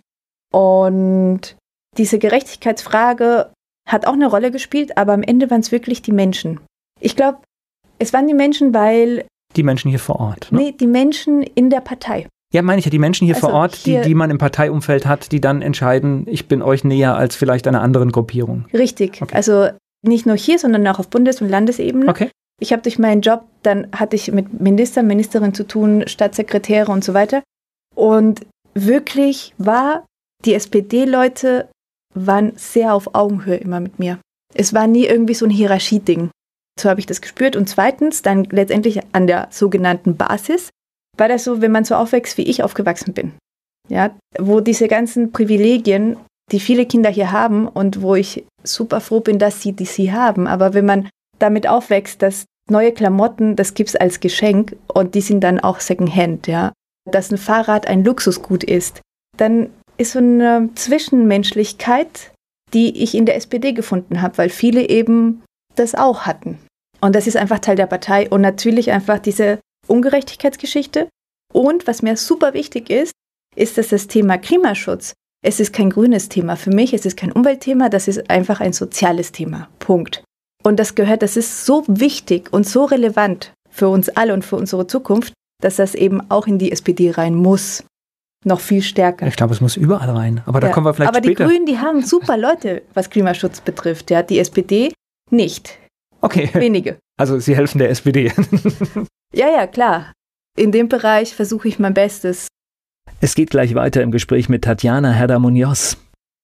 Und diese Gerechtigkeitsfrage hat auch eine Rolle gespielt, aber am Ende waren es wirklich die Menschen. Ich glaube, Es waren die Menschen, weil... Die Menschen hier vor Ort, ne? Nee, die Menschen in der Partei. Ja, meine ich ja, die Menschen hier vor Ort, die man im Parteiumfeld hat, die dann entscheiden, ich bin euch näher als vielleicht einer anderen Gruppierung. Richtig, okay. Also nicht nur hier, sondern auch auf Bundes- und Landesebene. Okay. Ich habe durch meinen Job, dann hatte ich mit Ministern, Ministerinnen zu tun, Staatssekretäre und so weiter. Und wirklich die SPD-Leute waren sehr auf Augenhöhe immer mit mir. Es war nie irgendwie so ein Hierarchieding. So habe ich das gespürt. Und zweitens, dann letztendlich an der sogenannten Basis, war das so, wenn man so aufwächst, wie ich aufgewachsen bin. Ja, wo diese ganzen Privilegien, die viele Kinder hier haben und wo ich super froh bin, dass sie haben. Aber wenn man damit aufwächst, dass neue Klamotten, das gibt's als Geschenk und die sind dann auch Secondhand, ja. Dass ein Fahrrad ein Luxusgut ist, dann ist so eine Zwischenmenschlichkeit, die ich in der SPD gefunden habe, weil viele eben das auch hatten. Und das ist einfach Teil der Partei und natürlich einfach diese Ungerechtigkeitsgeschichte. Und was mir super wichtig ist, dass das Thema Klimaschutz, es ist kein grünes Thema für mich, es ist kein Umweltthema, das ist einfach ein soziales Thema. Punkt. Und das ist so wichtig und so relevant für uns alle und für unsere Zukunft, dass das eben auch in die SPD rein muss. Noch viel stärker. Ich glaube, es muss überall rein. Aber da kommen wir vielleicht später. Aber die Grünen, die haben super Leute, was Klimaschutz betrifft. Ja, die SPD nicht. Okay. Wenige. Also Sie helfen der SPD. Ja, klar. In dem Bereich versuche ich mein Bestes. Es geht gleich weiter im Gespräch mit Tatjana Herder-Muñoz.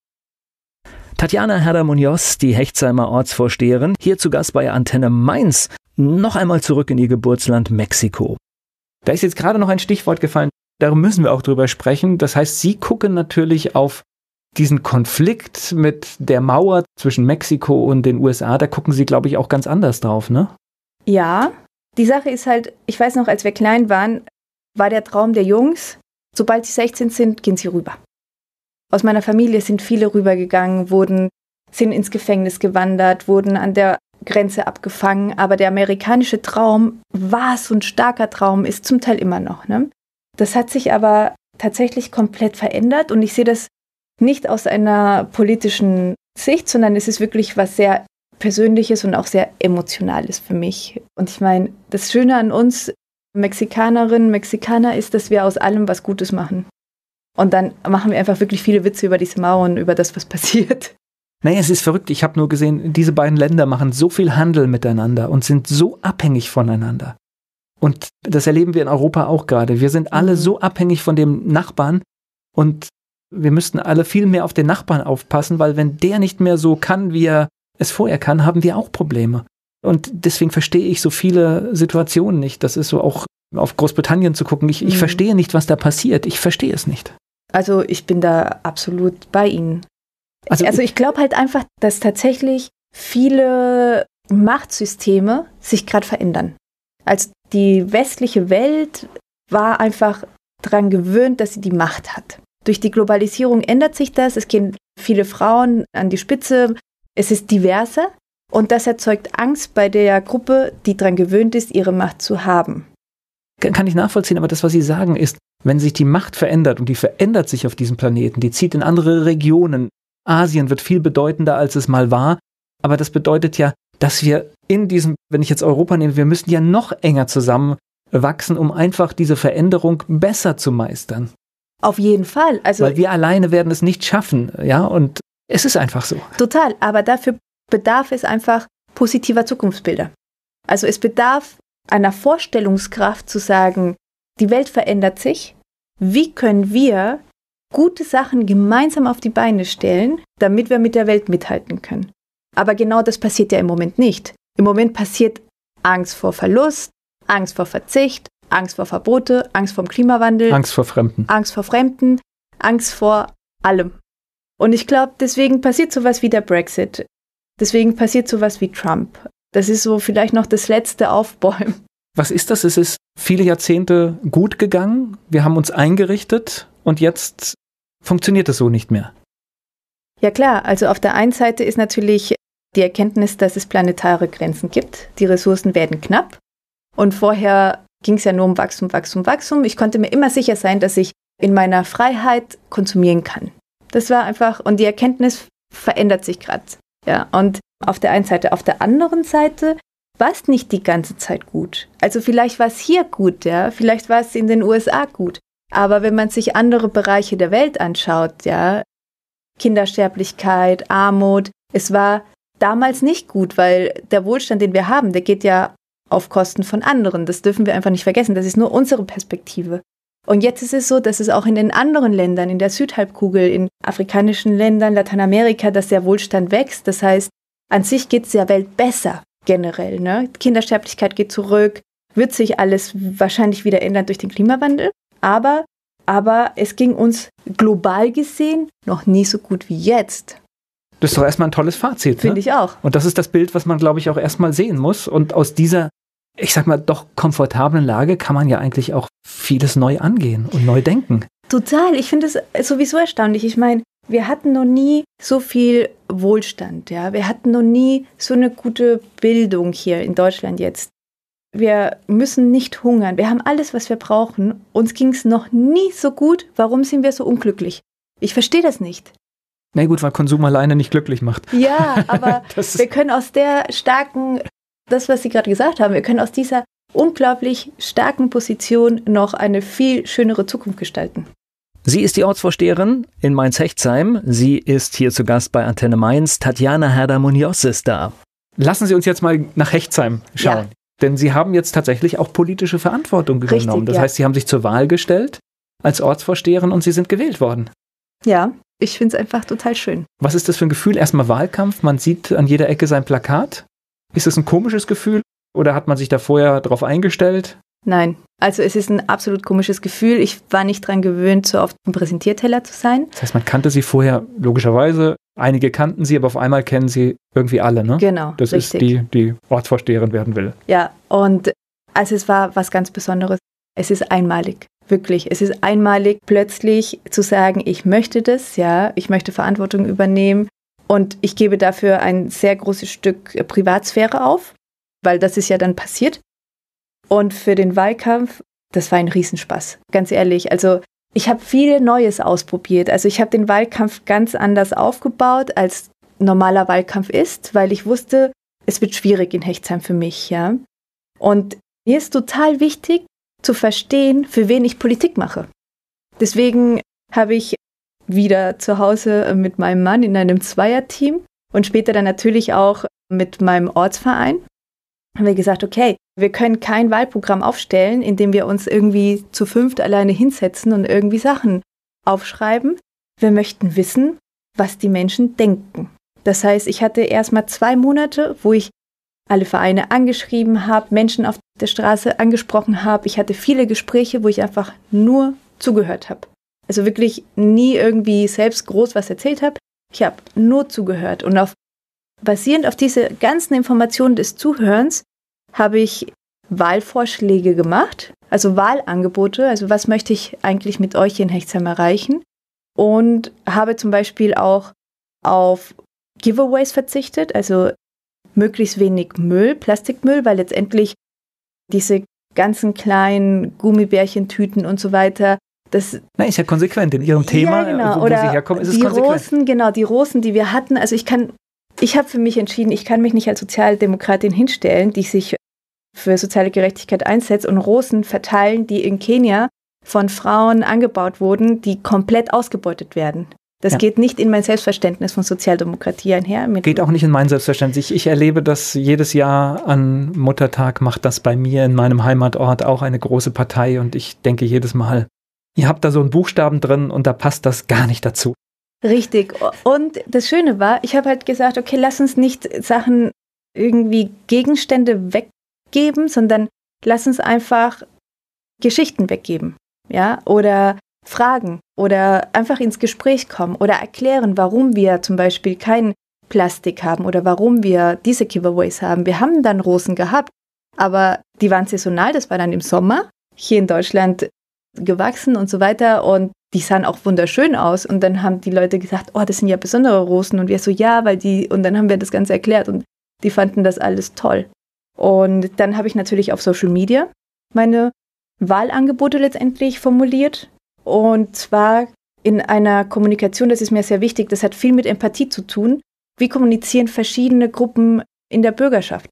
Tatjana Herder-Muñoz, die Hechtsheimer Ortsvorsteherin, hier zu Gast bei Antenne Mainz. Noch einmal zurück in ihr Geburtsland Mexiko. Da ist jetzt gerade noch ein Stichwort gefallen, darüber müssen wir auch drüber sprechen. Das heißt, Sie gucken natürlich auf diesen Konflikt mit der Mauer zwischen Mexiko und den USA, da gucken Sie, glaube ich, auch ganz anders drauf, ne? Ja, die Sache ist halt, ich weiß noch, als wir klein waren, war der Traum der Jungs, sobald sie 16 sind, gehen sie rüber. Aus meiner Familie sind viele rübergegangen, sind ins Gefängnis gewandert, wurden an der Grenze abgefangen, aber der amerikanische Traum war so ein starker Traum, ist zum Teil immer noch, ne? Das hat sich aber tatsächlich komplett verändert und ich sehe das nicht aus einer politischen Sicht, sondern es ist wirklich was sehr Persönliches und auch sehr Emotionales für mich. Und ich meine, das Schöne an uns Mexikanerinnen, Mexikaner ist, dass wir aus allem was Gutes machen. Und dann machen wir einfach wirklich viele Witze über diese Mauer und über das, was passiert. Naja, es ist verrückt. Ich habe nur gesehen, diese beiden Länder machen so viel Handel miteinander und sind so abhängig voneinander. Und das erleben wir in Europa auch gerade. Wir sind alle so abhängig von dem Nachbarn und wir müssten alle viel mehr auf den Nachbarn aufpassen, weil wenn der nicht mehr so kann, wie er es vorher kann, haben wir auch Probleme. Und deswegen verstehe ich so viele Situationen nicht. Das ist so auch auf Großbritannien zu gucken. Ich verstehe nicht, was da passiert. Ich verstehe es nicht. Also ich bin da absolut bei Ihnen. Also ich glaube halt einfach, dass tatsächlich viele Machtsysteme sich gerade verändern. Also die westliche Welt war einfach daran gewöhnt, dass sie die Macht hat. Durch die Globalisierung ändert sich das. Es gehen viele Frauen an die Spitze. Es ist diverser. Und das erzeugt Angst bei der Gruppe, die daran gewöhnt ist, ihre Macht zu haben. Kann ich nachvollziehen, aber das, was Sie sagen, ist, wenn sich die Macht verändert und die verändert sich auf diesem Planeten, die zieht in andere Regionen. Asien wird viel bedeutender, als es mal war. Aber das bedeutet ja, dass wir in diesem, wenn ich jetzt Europa nehme, wir müssen ja noch enger zusammenwachsen, um einfach diese Veränderung besser zu meistern. Auf jeden Fall. Also, weil wir alleine werden es nicht schaffen, ja, und es ist einfach so. Total, aber dafür bedarf es einfach positiver Zukunftsbilder. Also es bedarf einer Vorstellungskraft zu sagen, die Welt verändert sich. Wie können wir gute Sachen gemeinsam auf die Beine stellen, damit wir mit der Welt mithalten können? Aber genau das passiert ja im Moment nicht. Im Moment passiert Angst vor Verlust, Angst vor Verzicht, Angst vor Verbote, Angst vor dem Klimawandel. Angst vor Fremden. Angst vor Fremden, Angst vor allem. Und ich glaube, deswegen passiert sowas wie der Brexit. Deswegen passiert sowas wie Trump. Das ist so vielleicht noch das letzte Aufbäumen. Was ist das? Es ist viele Jahrzehnte gut gegangen. Wir haben uns eingerichtet und jetzt funktioniert es so nicht mehr. Ja klar, also auf der einen Seite ist natürlich die Erkenntnis, dass es planetare Grenzen gibt. Die Ressourcen werden knapp. Und vorher ging es ja nur um Wachstum, Wachstum, Wachstum. Ich konnte mir immer sicher sein, dass ich in meiner Freiheit konsumieren kann. Das war einfach, und die Erkenntnis verändert sich gerade. Ja, und auf der einen Seite. Auf der anderen Seite war es nicht die ganze Zeit gut. Also vielleicht war es hier gut, ja, vielleicht war es in den USA gut. Aber wenn man sich andere Bereiche der Welt anschaut, ja, Kindersterblichkeit, Armut, es war damals nicht gut, weil der Wohlstand, den wir haben, der geht ja auf Kosten von anderen. Das dürfen wir einfach nicht vergessen. Das ist nur unsere Perspektive. Und jetzt ist es so, dass es auch in den anderen Ländern, in der Südhalbkugel, in afrikanischen Ländern, Lateinamerika, dass der Wohlstand wächst. Das heißt, an sich geht es der Welt besser generell. Ne? Kindersterblichkeit geht zurück, wird sich alles wahrscheinlich wieder ändern durch den Klimawandel. Aber es ging uns global gesehen noch nie so gut wie jetzt. Das ist doch erstmal ein tolles Fazit. Finde ich auch. Und das ist das Bild, was man, glaube ich, auch erstmal sehen muss. Und aus dieser, ich sag mal, doch komfortablen Lage kann man ja eigentlich auch vieles neu angehen und neu denken. Total. Ich finde es sowieso erstaunlich. Ich meine, wir hatten noch nie so viel Wohlstand. Ja? Wir hatten noch nie so eine gute Bildung hier in Deutschland jetzt. Wir müssen nicht hungern. Wir haben alles, was wir brauchen. Uns ging es noch nie so gut. Warum sind wir so unglücklich? Ich verstehe das nicht. Na gut, weil Konsum alleine nicht glücklich macht. Ja, aber wir können aus der starken, das, was Sie gerade gesagt haben, wir können aus dieser unglaublich starken Position noch eine viel schönere Zukunft gestalten. Sie ist die Ortsvorsteherin in Mainz-Hechtsheim. Sie ist hier zu Gast bei Antenne Mainz. Tatjana Herder-Munoz ist da. Lassen Sie uns jetzt mal nach Hechtsheim schauen. Ja. Denn Sie haben jetzt tatsächlich auch politische Verantwortung übernommen. Richtig, das heißt, Sie haben sich zur Wahl gestellt als Ortsvorsteherin und Sie sind gewählt worden. Ja, ich finde es einfach total schön. Was ist das für ein Gefühl? Erstmal Wahlkampf, man sieht an jeder Ecke sein Plakat. Ist es ein komisches Gefühl oder hat man sich da vorher drauf eingestellt? Nein, also es ist ein absolut komisches Gefühl. Ich war nicht dran gewöhnt, so oft ein Präsentierteller zu sein. Das heißt, man kannte Sie vorher logischerweise. Einige kannten Sie, aber auf einmal kennen Sie irgendwie alle, ne? Genau, das richtig. Ist die Ortsvorsteherin werden will. Ja, und also es war was ganz Besonderes. Es ist einmalig, wirklich. Es ist einmalig, plötzlich zu sagen, ich möchte das, ja, ich möchte Verantwortung übernehmen und ich gebe dafür ein sehr großes Stück Privatsphäre auf, weil das ist ja dann passiert. Und für den Wahlkampf, das war ein Riesenspaß, ganz ehrlich. Also ich habe viel Neues ausprobiert. Also ich habe den Wahlkampf ganz anders aufgebaut, als normaler Wahlkampf ist, weil ich wusste, es wird schwierig in Hechtsheim für mich, ja. Und mir ist total wichtig zu verstehen, für wen ich Politik mache. Deswegen habe ich wieder zu Hause mit meinem Mann in einem Zweierteam und später dann natürlich auch mit meinem Ortsverein haben wir gesagt, okay, wir können kein Wahlprogramm aufstellen, indem wir uns irgendwie zu 5 alleine hinsetzen und irgendwie Sachen aufschreiben. Wir möchten wissen, was die Menschen denken. Das heißt, ich hatte erstmal 2 Monate, wo ich alle Vereine angeschrieben habe, Menschen auf der Straße angesprochen habe. Ich hatte viele Gespräche, wo ich einfach nur zugehört habe. Also wirklich nie irgendwie selbst groß was erzählt habe. Ich habe nur zugehört. Und basierend auf diese ganzen Informationen des Zuhörens habe ich Wahlvorschläge gemacht, also Wahlangebote, also was möchte ich eigentlich mit euch hier in Hechtsheim erreichen, und habe zum Beispiel auch auf Giveaways verzichtet, also möglichst wenig Müll, Plastikmüll, weil letztendlich diese ganzen kleinen Gummibärchentüten und so weiter, das ist ja konsequent in Ihrem Thema, ja, genau. wo Sie herkommen, ist es konsequent. Rosen, genau, die Rosen, die wir hatten, also ich habe für mich entschieden, ich kann mich nicht als Sozialdemokratin hinstellen, die sich für soziale Gerechtigkeit einsetzt und Rosen verteilen, die in Kenia von Frauen angebaut wurden, die komplett ausgebeutet werden. Das geht nicht in mein Selbstverständnis von Sozialdemokratie einher. Geht auch nicht in mein Selbstverständnis. Ich erlebe das jedes Jahr an Muttertag, macht das bei mir in meinem Heimatort auch eine große Partei und ich denke jedes Mal, ihr habt da so einen Buchstaben drin und da passt das gar nicht dazu. Richtig. Und das Schöne war, ich habe halt gesagt, okay, lass uns nicht Sachen irgendwie Gegenstände weggeben, sondern lass uns einfach Geschichten weggeben, ja, oder Fragen oder einfach ins Gespräch kommen oder erklären, warum wir zum Beispiel kein Plastik haben oder warum wir diese Giveaways haben. Wir haben dann Rosen gehabt, aber die waren saisonal, das war dann im Sommer, hier in Deutschland gewachsen und so weiter und die sahen auch wunderschön aus und dann haben die Leute gesagt, oh, das sind ja besondere Rosen und wir so, ja, und dann haben wir das Ganze erklärt und die fanden das alles toll. Und dann habe ich natürlich auf Social Media meine Wahlangebote letztendlich formuliert und zwar in einer Kommunikation, das ist mir sehr wichtig, das hat viel mit Empathie zu tun. Wie kommunizieren verschiedene Gruppen in der Bürgerschaft?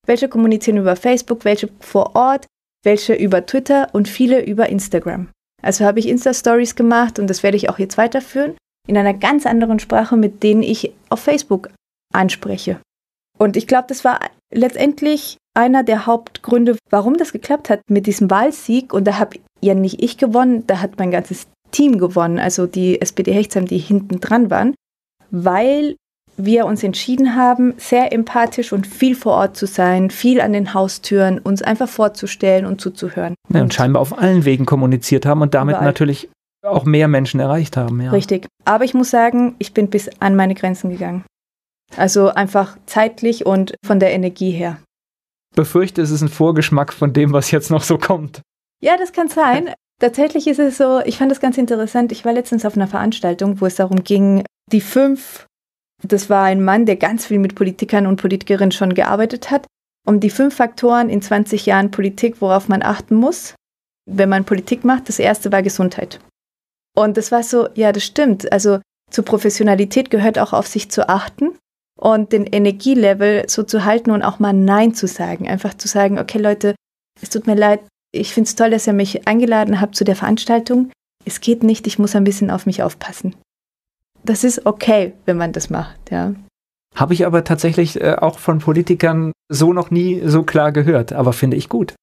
Welche kommunizieren über Facebook, welche vor Ort, welche über Twitter und viele über Instagram. Also habe ich Insta-Stories gemacht und das werde ich auch jetzt weiterführen, in einer ganz anderen Sprache, mit denen ich auf Facebook anspreche. Und ich glaube, das war letztendlich einer der Hauptgründe, warum das geklappt hat mit diesem Wahlsieg. Und da habe ja nicht ich gewonnen, da hat mein ganzes Team gewonnen, also die SPD Hechtsheim, die hinten dran waren, weil wir uns entschieden haben, sehr empathisch und viel vor Ort zu sein, viel an den Haustüren, uns einfach vorzustellen und zuzuhören. Ja, und scheinbar auf allen Wegen kommuniziert haben und damit natürlich auch mehr Menschen erreicht haben. Ja. Richtig. Aber ich muss sagen, ich bin bis an meine Grenzen gegangen. Also einfach zeitlich und von der Energie her. Befürchte, es ist ein Vorgeschmack von dem, was jetzt noch so kommt. Ja, das kann sein. Tatsächlich ist es so, ich fand das ganz interessant. Ich war letztens auf einer Veranstaltung, wo es darum ging, die 5, das war ein Mann, der ganz viel mit Politikern und Politikerinnen schon gearbeitet hat, um die 5 Faktoren in 20 Jahren Politik, worauf man achten muss, wenn man Politik macht. Das erste war Gesundheit. Und das war so, ja, das stimmt. Also zur Professionalität gehört auch auf sich zu achten und den Energielevel so zu halten und auch mal Nein zu sagen. Einfach zu sagen, okay Leute, es tut mir leid, ich finde es toll, dass ihr mich eingeladen habt zu der Veranstaltung. Es geht nicht, ich muss ein bisschen auf mich aufpassen. Das ist okay, wenn man das macht, ja. Habe ich aber tatsächlich auch von Politikern so noch nie so klar gehört, aber finde ich gut.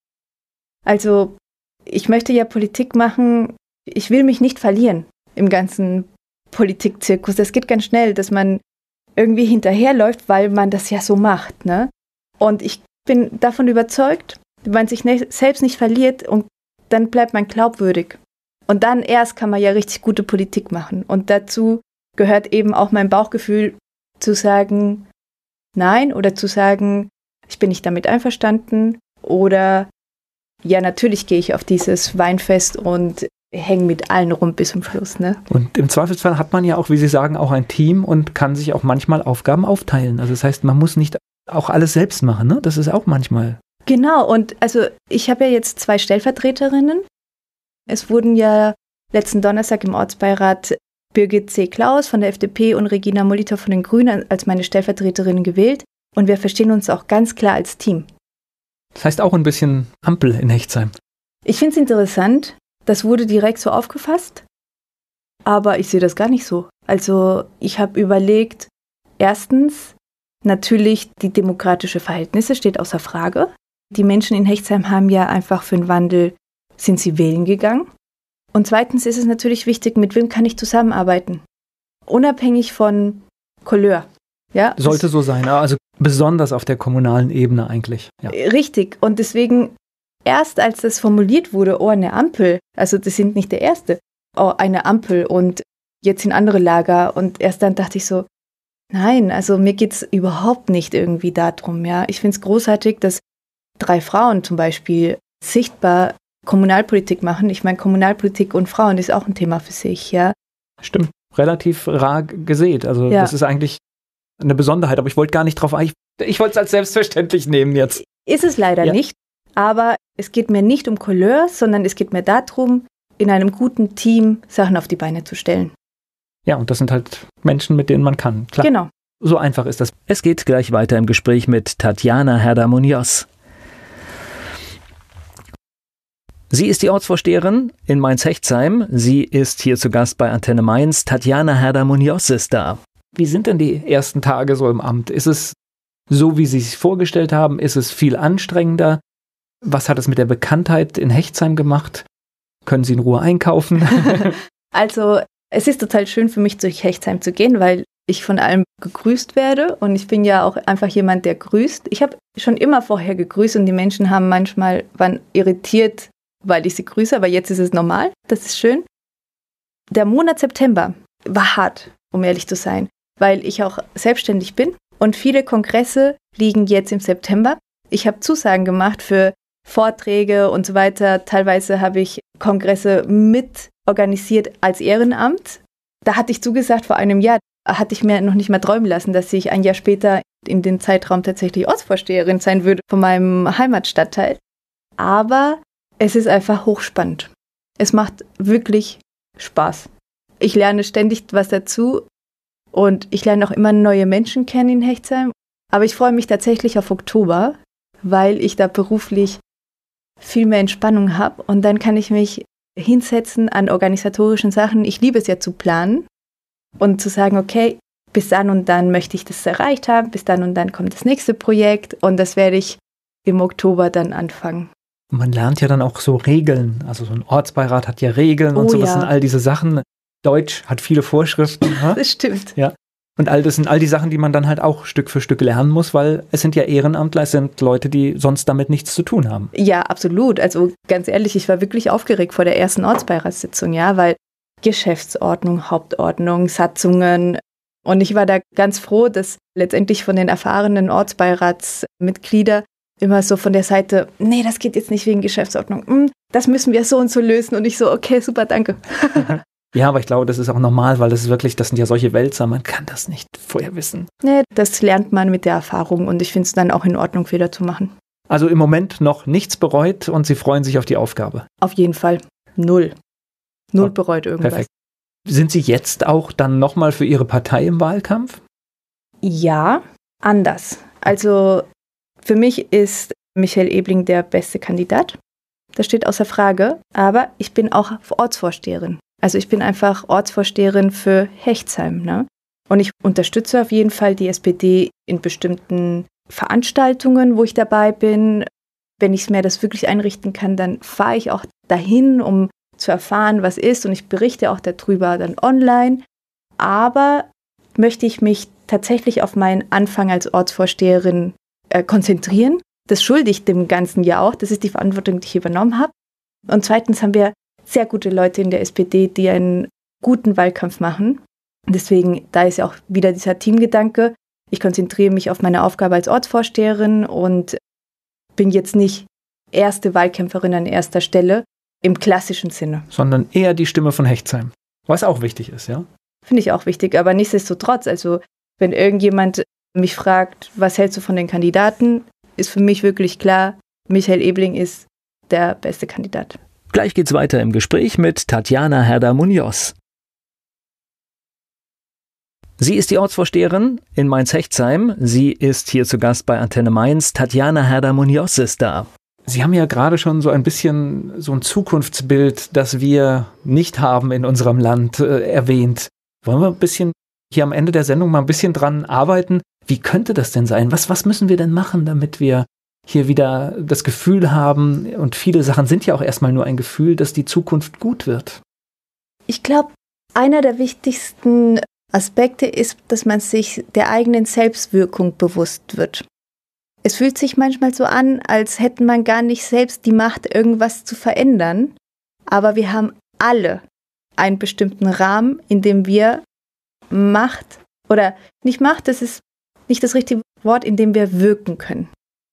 Also, ich möchte ja Politik machen, ich will mich nicht verlieren im ganzen Politikzirkus. Das geht ganz schnell, dass man irgendwie hinterherläuft, weil man das ja so macht, ne? Und ich bin davon überzeugt, wenn man sich selbst nicht verliert und dann bleibt man glaubwürdig. Und dann erst kann man ja richtig gute Politik machen. Und dazu gehört eben auch mein Bauchgefühl zu sagen Nein oder zu sagen, ich bin nicht damit einverstanden oder ja, natürlich gehe ich auf dieses Weinfest und hänge mit allen rum bis zum Schluss, ne? Und im Zweifelsfall hat man ja auch, wie Sie sagen, auch ein Team und kann sich auch manchmal Aufgaben aufteilen. Also das heißt, man muss nicht auch alles selbst machen, ne? Das ist auch manchmal. Genau, und also ich habe ja jetzt 2 Stellvertreterinnen. Es wurden ja letzten Donnerstag im Ortsbeirat Birgit C. Klaus von der FDP und Regina Molitor von den Grünen als meine Stellvertreterinnen gewählt. Und wir verstehen uns auch ganz klar als Team. Das heißt auch ein bisschen Ampel in Hechtsheim. Ich finde es interessant, das wurde direkt so aufgefasst, aber ich sehe das gar nicht so. Also ich habe überlegt, erstens, natürlich die demokratische Verhältnisse steht außer Frage. Die Menschen in Hechtsheim haben ja einfach für den Wandel, sind sie wählen gegangen. Und zweitens ist es natürlich wichtig, mit wem kann ich zusammenarbeiten? Unabhängig von Couleur. Ja, sollte so sein, also besonders auf der kommunalen Ebene eigentlich. Ja. Richtig, und deswegen, erst als das formuliert wurde, oh, eine Ampel, also das sind nicht der Erste, oh, eine Ampel und jetzt in andere Lager und erst dann dachte ich so, nein, also mir geht es überhaupt nicht irgendwie darum, ja. Ich finde es großartig, dass 3 Frauen zum Beispiel sichtbar Kommunalpolitik machen. Ich meine, Kommunalpolitik und Frauen ist auch ein Thema für sich, ja. Stimmt, relativ rar gesät, also ja. Das ist eigentlich eine Besonderheit, aber ich wollte gar nicht drauf ein. Ich wollte es als selbstverständlich nehmen jetzt. Ist es leider nicht, aber es geht mir nicht um Couleur, sondern es geht mir darum, in einem guten Team Sachen auf die Beine zu stellen. Ja, und das sind halt Menschen, mit denen man kann. Klar. Genau. So einfach ist das. Es geht gleich weiter im Gespräch mit Tatjana Herder-Munoz. Sie ist die Ortsvorsteherin in Mainz-Hechtsheim. Sie ist hier zu Gast bei Antenne Mainz. Tatjana Herder-Munoz ist da. Wie sind denn die ersten Tage so im Amt? Ist es so, wie Sie es sich vorgestellt haben? Ist es viel anstrengender? Was hat es mit der Bekanntheit in Hechtsheim gemacht? Können Sie in Ruhe einkaufen? Also, es ist total schön für mich, durch Hechtsheim zu gehen, weil ich von allem gegrüßt werde und ich bin ja auch einfach jemand, der grüßt. Ich habe schon immer vorher gegrüßt und die Menschen waren irritiert, weil ich sie grüße, aber jetzt ist es normal. Das ist schön. Der Monat September war hart, um ehrlich zu sein, weil ich auch selbstständig bin und viele Kongresse liegen jetzt im September. Ich habe Zusagen gemacht für Vorträge und so weiter. Teilweise habe ich Kongresse mit organisiert als Ehrenamt. Da hatte ich zugesagt vor einem Jahr, hatte ich mir noch nicht mal träumen lassen, dass ich ein Jahr später in den Zeitraum tatsächlich Ortsvorsteherin sein würde von meinem Heimatstadtteil. Aber es ist einfach hochspannend. Es macht wirklich Spaß. Ich lerne ständig was dazu und ich lerne auch immer neue Menschen kennen in Hechtsheim. Aber ich freue mich tatsächlich auf Oktober, weil ich da beruflich viel mehr Entspannung habe. Und dann kann ich mich hinsetzen an organisatorischen Sachen. Ich liebe es ja zu planen und zu sagen, okay, bis dann und dann möchte ich das erreicht haben, bis dann und dann kommt das nächste Projekt und das werde ich im Oktober dann anfangen. Man lernt ja dann auch so Regeln. Also so ein Ortsbeirat hat ja Regeln und sowas sind all diese Sachen. Deutsch hat viele Vorschriften. Das stimmt. Ja. Und all das sind all die Sachen, die man dann halt auch Stück für Stück lernen muss, weil es sind ja Ehrenamtler, es sind Leute, die sonst damit nichts zu tun haben. Ja, absolut. Also ganz ehrlich, ich war wirklich aufgeregt vor der ersten Ortsbeiratssitzung, ja, weil Geschäftsordnung, Hauptordnung, Satzungen. Und ich war da ganz froh, dass letztendlich von den erfahrenen Ortsbeiratsmitgliedern immer so von der Seite, nee, das geht jetzt nicht wegen Geschäftsordnung, das müssen wir so und so lösen. Und ich so, okay, super, danke. Ja, aber ich glaube, das ist auch normal, weil das sind ja solche Wälzer, man kann das nicht vorher wissen. Nee, das lernt man mit der Erfahrung und ich finde es dann auch in Ordnung, Fehler zu machen. Also im Moment noch nichts bereut und Sie freuen sich auf die Aufgabe? Auf jeden Fall. Null bereut irgendwas. Perfekt. Sind Sie jetzt auch dann nochmal für Ihre Partei im Wahlkampf? Ja, anders. Also für mich ist Michael Ebling der beste Kandidat. Das steht außer Frage. Aber ich bin auch Ortsvorsteherin. Also ich bin einfach Ortsvorsteherin für Hechtsheim. Ne? Und ich unterstütze auf jeden Fall die SPD in bestimmten Veranstaltungen, wo ich dabei bin. Wenn ich mir das wirklich einrichten kann, dann fahre ich auch dahin, um zu erfahren, was ist. Und ich berichte auch darüber dann online. Aber möchte ich mich tatsächlich auf meinen Anfang als Ortsvorsteherin konzentrieren. Das schulde ich dem ganzen Jahr auch. Das ist die Verantwortung, die ich übernommen habe. Und zweitens haben wir sehr gute Leute in der SPD, die einen guten Wahlkampf machen. Deswegen, da ist ja auch wieder dieser Teamgedanke. Ich konzentriere mich auf meine Aufgabe als Ortsvorsteherin und bin jetzt nicht erste Wahlkämpferin an erster Stelle im klassischen Sinne. Sondern eher die Stimme von Hechtsheim, was auch wichtig ist, ja? Finde ich auch wichtig, aber nichtsdestotrotz, also wenn irgendjemand mich fragt, was hältst du von den Kandidaten, ist für mich wirklich klar, Michael Ebling ist der beste Kandidat. Gleich geht's weiter im Gespräch mit Tatjana Herder-Munoz. Sie ist die Ortsvorsteherin in Mainz-Hechtsheim. Sie ist hier zu Gast bei Antenne Mainz. Tatjana Herder-Munoz ist da. Sie haben ja gerade schon so ein bisschen so ein Zukunftsbild, das wir nicht haben in unserem Land, erwähnt. Wollen wir ein bisschen hier am Ende der Sendung mal ein bisschen dran arbeiten? Wie könnte das denn sein? Was müssen wir denn machen, damit wir hier wieder das Gefühl haben, und viele Sachen sind ja auch erstmal nur ein Gefühl, dass die Zukunft gut wird? Ich glaube, einer der wichtigsten Aspekte ist, dass man sich der eigenen Selbstwirkung bewusst wird. Es fühlt sich manchmal so an, als hätte man gar nicht selbst die Macht, irgendwas zu verändern. Aber wir haben alle einen bestimmten Rahmen, in dem wir Macht, oder nicht Macht, das ist nicht das richtige Wort, in dem wir wirken können.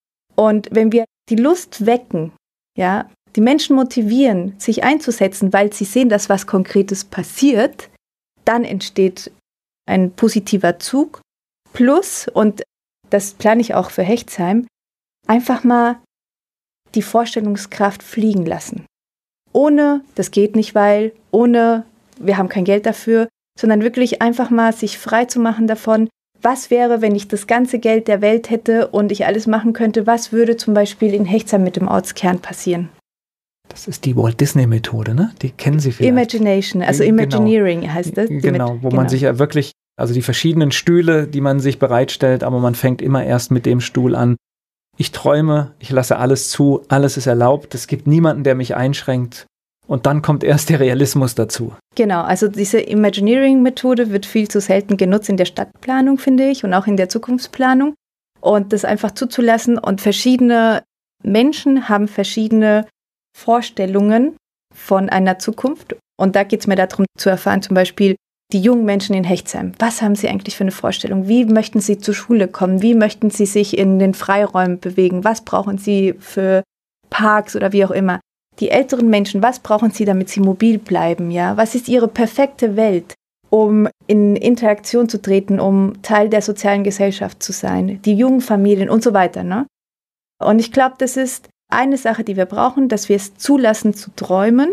Und wenn wir die Lust wecken, ja, die Menschen motivieren, sich einzusetzen, weil sie sehen, dass was Konkretes passiert, dann entsteht ein positiver Zug. Plus, und das plane ich auch für Hechtsheim, einfach mal die Vorstellungskraft fliegen lassen. Ohne, das geht nicht, weil, ohne, wir haben kein Geld dafür, sondern wirklich einfach mal sich frei zu machen davon, was wäre, wenn ich das ganze Geld der Welt hätte und ich alles machen könnte, was würde zum Beispiel in Hechtsheim mit dem Ortskern passieren? Das ist die Walt Disney Methode, ne? Die kennen Sie vielleicht. Imagination, also Imagineering heißt das. Genau, wo man sich ja wirklich, also die verschiedenen Stühle, die man sich bereitstellt, aber man fängt immer erst mit dem Stuhl an. Ich träume, ich lasse alles zu, alles ist erlaubt, es gibt niemanden, der mich einschränkt. Und dann kommt erst der Realismus dazu. Genau, also diese Imagineering-Methode wird viel zu selten genutzt in der Stadtplanung, finde ich, und auch in der Zukunftsplanung. Und das einfach zuzulassen. Und verschiedene Menschen haben verschiedene Vorstellungen von einer Zukunft. Und da geht es mir darum zu erfahren, zum Beispiel die jungen Menschen in Hechtsheim. Was haben sie eigentlich für eine Vorstellung? Wie möchten sie zur Schule kommen? Wie möchten sie sich in den Freiräumen bewegen? Was brauchen sie für Parks oder wie auch immer? Die älteren Menschen, was brauchen sie, damit sie mobil bleiben? Ja? Was ist ihre perfekte Welt, um in Interaktion zu treten, um Teil der sozialen Gesellschaft zu sein? Die jungen Familien und so weiter. Ne? Und ich glaube, das ist eine Sache, die wir brauchen, dass wir es zulassen zu träumen.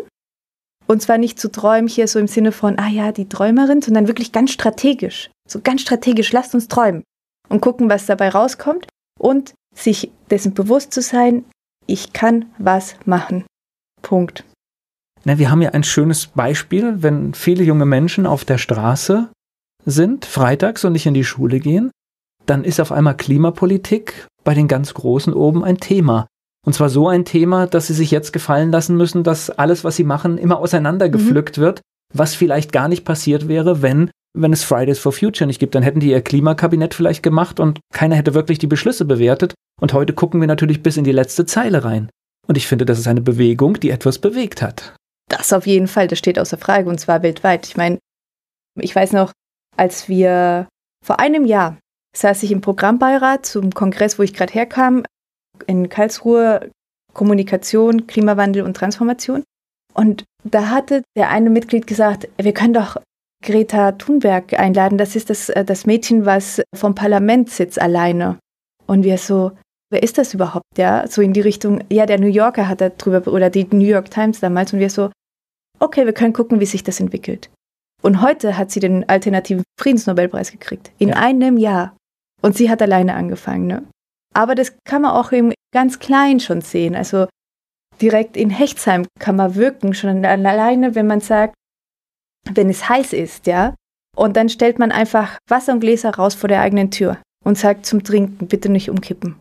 Und zwar nicht zu träumen hier so im Sinne von, die Träumerin, sondern wirklich ganz strategisch. So ganz strategisch, lasst uns träumen und gucken, was dabei rauskommt. Und sich dessen bewusst zu sein, ich kann was machen. Punkt. Na, wir haben ja ein schönes Beispiel, wenn viele junge Menschen auf der Straße sind, freitags und nicht in die Schule gehen, dann ist auf einmal Klimapolitik bei den ganz Großen oben ein Thema. Und zwar so ein Thema, dass sie sich jetzt gefallen lassen müssen, dass alles, was sie machen, immer auseinandergepflückt wird, was vielleicht gar nicht passiert wäre, wenn es Fridays for Future nicht gibt. Dann hätten die ihr Klimakabinett vielleicht gemacht und keiner hätte wirklich die Beschlüsse bewertet. Und heute gucken wir natürlich bis in die letzte Zeile rein. Und ich finde, das ist eine Bewegung, die etwas bewegt hat. Das auf jeden Fall, das steht außer Frage, und zwar weltweit. Ich meine, ich weiß noch, als wir vor einem Jahr saß ich im Programmbeirat zum Kongress, wo ich gerade herkam, in Karlsruhe, Kommunikation, Klimawandel und Transformation. Und da hatte der eine Mitglied gesagt, wir können doch Greta Thunberg einladen, das ist das Mädchen, was vom Parlament sitzt alleine. Und wir so, wer ist das überhaupt? Ja, so in die Richtung, ja, der New Yorker hat da drüber, oder die New York Times damals. Und wir so, okay, wir können gucken, wie sich das entwickelt. Und heute hat sie den alternativen Friedensnobelpreis gekriegt. In einem Jahr. Und sie hat alleine angefangen, ne? Aber das kann man auch im ganz klein schon sehen. Also direkt in Hechtsheim kann man wirken, schon alleine, wenn man sagt, wenn es heiß ist, ja, und dann stellt man einfach Wasser und Gläser raus vor der eigenen Tür und sagt zum Trinken, bitte nicht umkippen.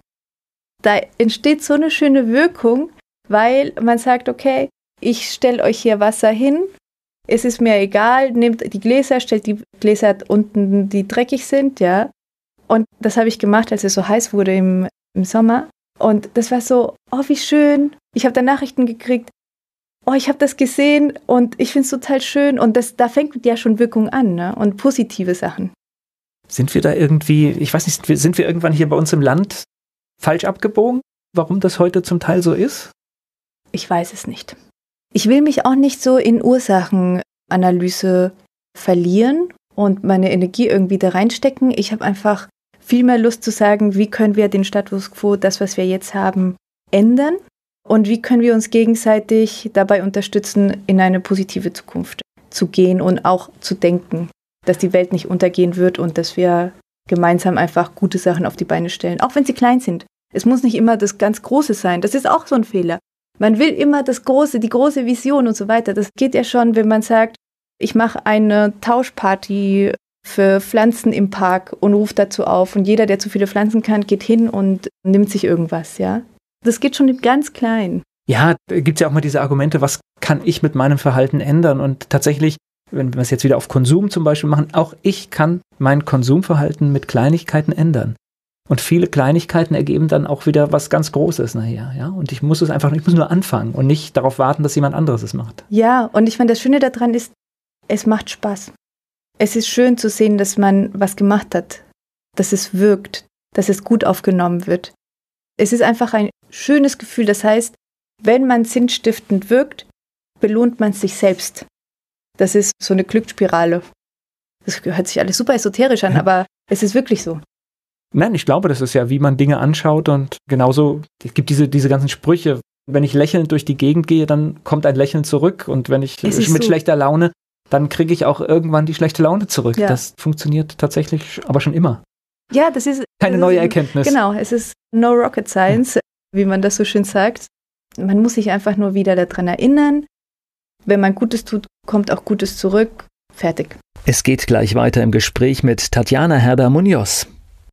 Da entsteht so eine schöne Wirkung, weil man sagt, okay, ich stelle euch hier Wasser hin, es ist mir egal, nehmt die Gläser, stellt die Gläser unten, die dreckig sind, ja. Und das habe ich gemacht, als es so heiß wurde im Sommer. Und das war so, oh, wie schön. Ich habe da Nachrichten gekriegt, oh, ich habe das gesehen und ich finde es total schön. Und da fängt ja schon Wirkung an, ne? Und positive Sachen. Sind wir da irgendwie, ich weiß nicht, sind wir irgendwann hier bei uns im Land falsch abgebogen? Warum das heute zum Teil so ist? Ich weiß es nicht. Ich will mich auch nicht so in Ursachenanalyse verlieren und meine Energie irgendwie da reinstecken. Ich habe einfach viel mehr Lust zu sagen, wie können wir den Status quo, das, was wir jetzt haben, ändern und wie können wir uns gegenseitig dabei unterstützen, in eine positive Zukunft zu gehen und auch zu denken, dass die Welt nicht untergehen wird und dass wir gemeinsam einfach gute Sachen auf die Beine stellen, auch wenn sie klein sind. Es muss nicht immer das ganz Große sein, das ist auch so ein Fehler. Man will immer das Große, die große Vision und so weiter. Das geht ja schon, wenn man sagt, ich mache eine Tauschparty für Pflanzen im Park und ruft dazu auf und jeder, der zu viele Pflanzen kann, geht hin und nimmt sich irgendwas, ja. Das geht schon ganz klein. Ja, da gibt es ja auch mal diese Argumente, was kann ich mit meinem Verhalten ändern? Und tatsächlich, wenn wir es jetzt wieder auf Konsum zum Beispiel machen, auch ich kann mein Konsumverhalten mit Kleinigkeiten ändern. Und viele Kleinigkeiten ergeben dann auch wieder was ganz Großes nachher, ja. Und ich muss nur anfangen und nicht darauf warten, dass jemand anderes es macht. Ja, und ich meine, das Schöne daran ist, es macht Spaß. Es ist schön zu sehen, dass man was gemacht hat, dass es wirkt, dass es gut aufgenommen wird. Es ist einfach ein schönes Gefühl. Das heißt, wenn man sinnstiftend wirkt, belohnt man sich selbst. Das ist so eine Glücksspirale. Das hört sich alles super esoterisch an, aber es ist wirklich so. Nein, ich glaube, das ist ja, wie man Dinge anschaut und genauso, es gibt diese ganzen Sprüche. Wenn ich lächelnd durch die Gegend gehe, dann kommt ein Lächeln zurück und wenn ich mit schlechter Laune, dann kriege ich auch irgendwann die schlechte Laune zurück. Ja. Das funktioniert tatsächlich aber schon immer. Ja, das ist keine neue Erkenntnis. Genau, es ist no rocket science, wie man das so schön sagt. Man muss sich einfach nur wieder daran erinnern. Wenn man Gutes tut, kommt auch Gutes zurück. Fertig. Es geht gleich weiter im Gespräch mit Tatjana Herder-Munoz.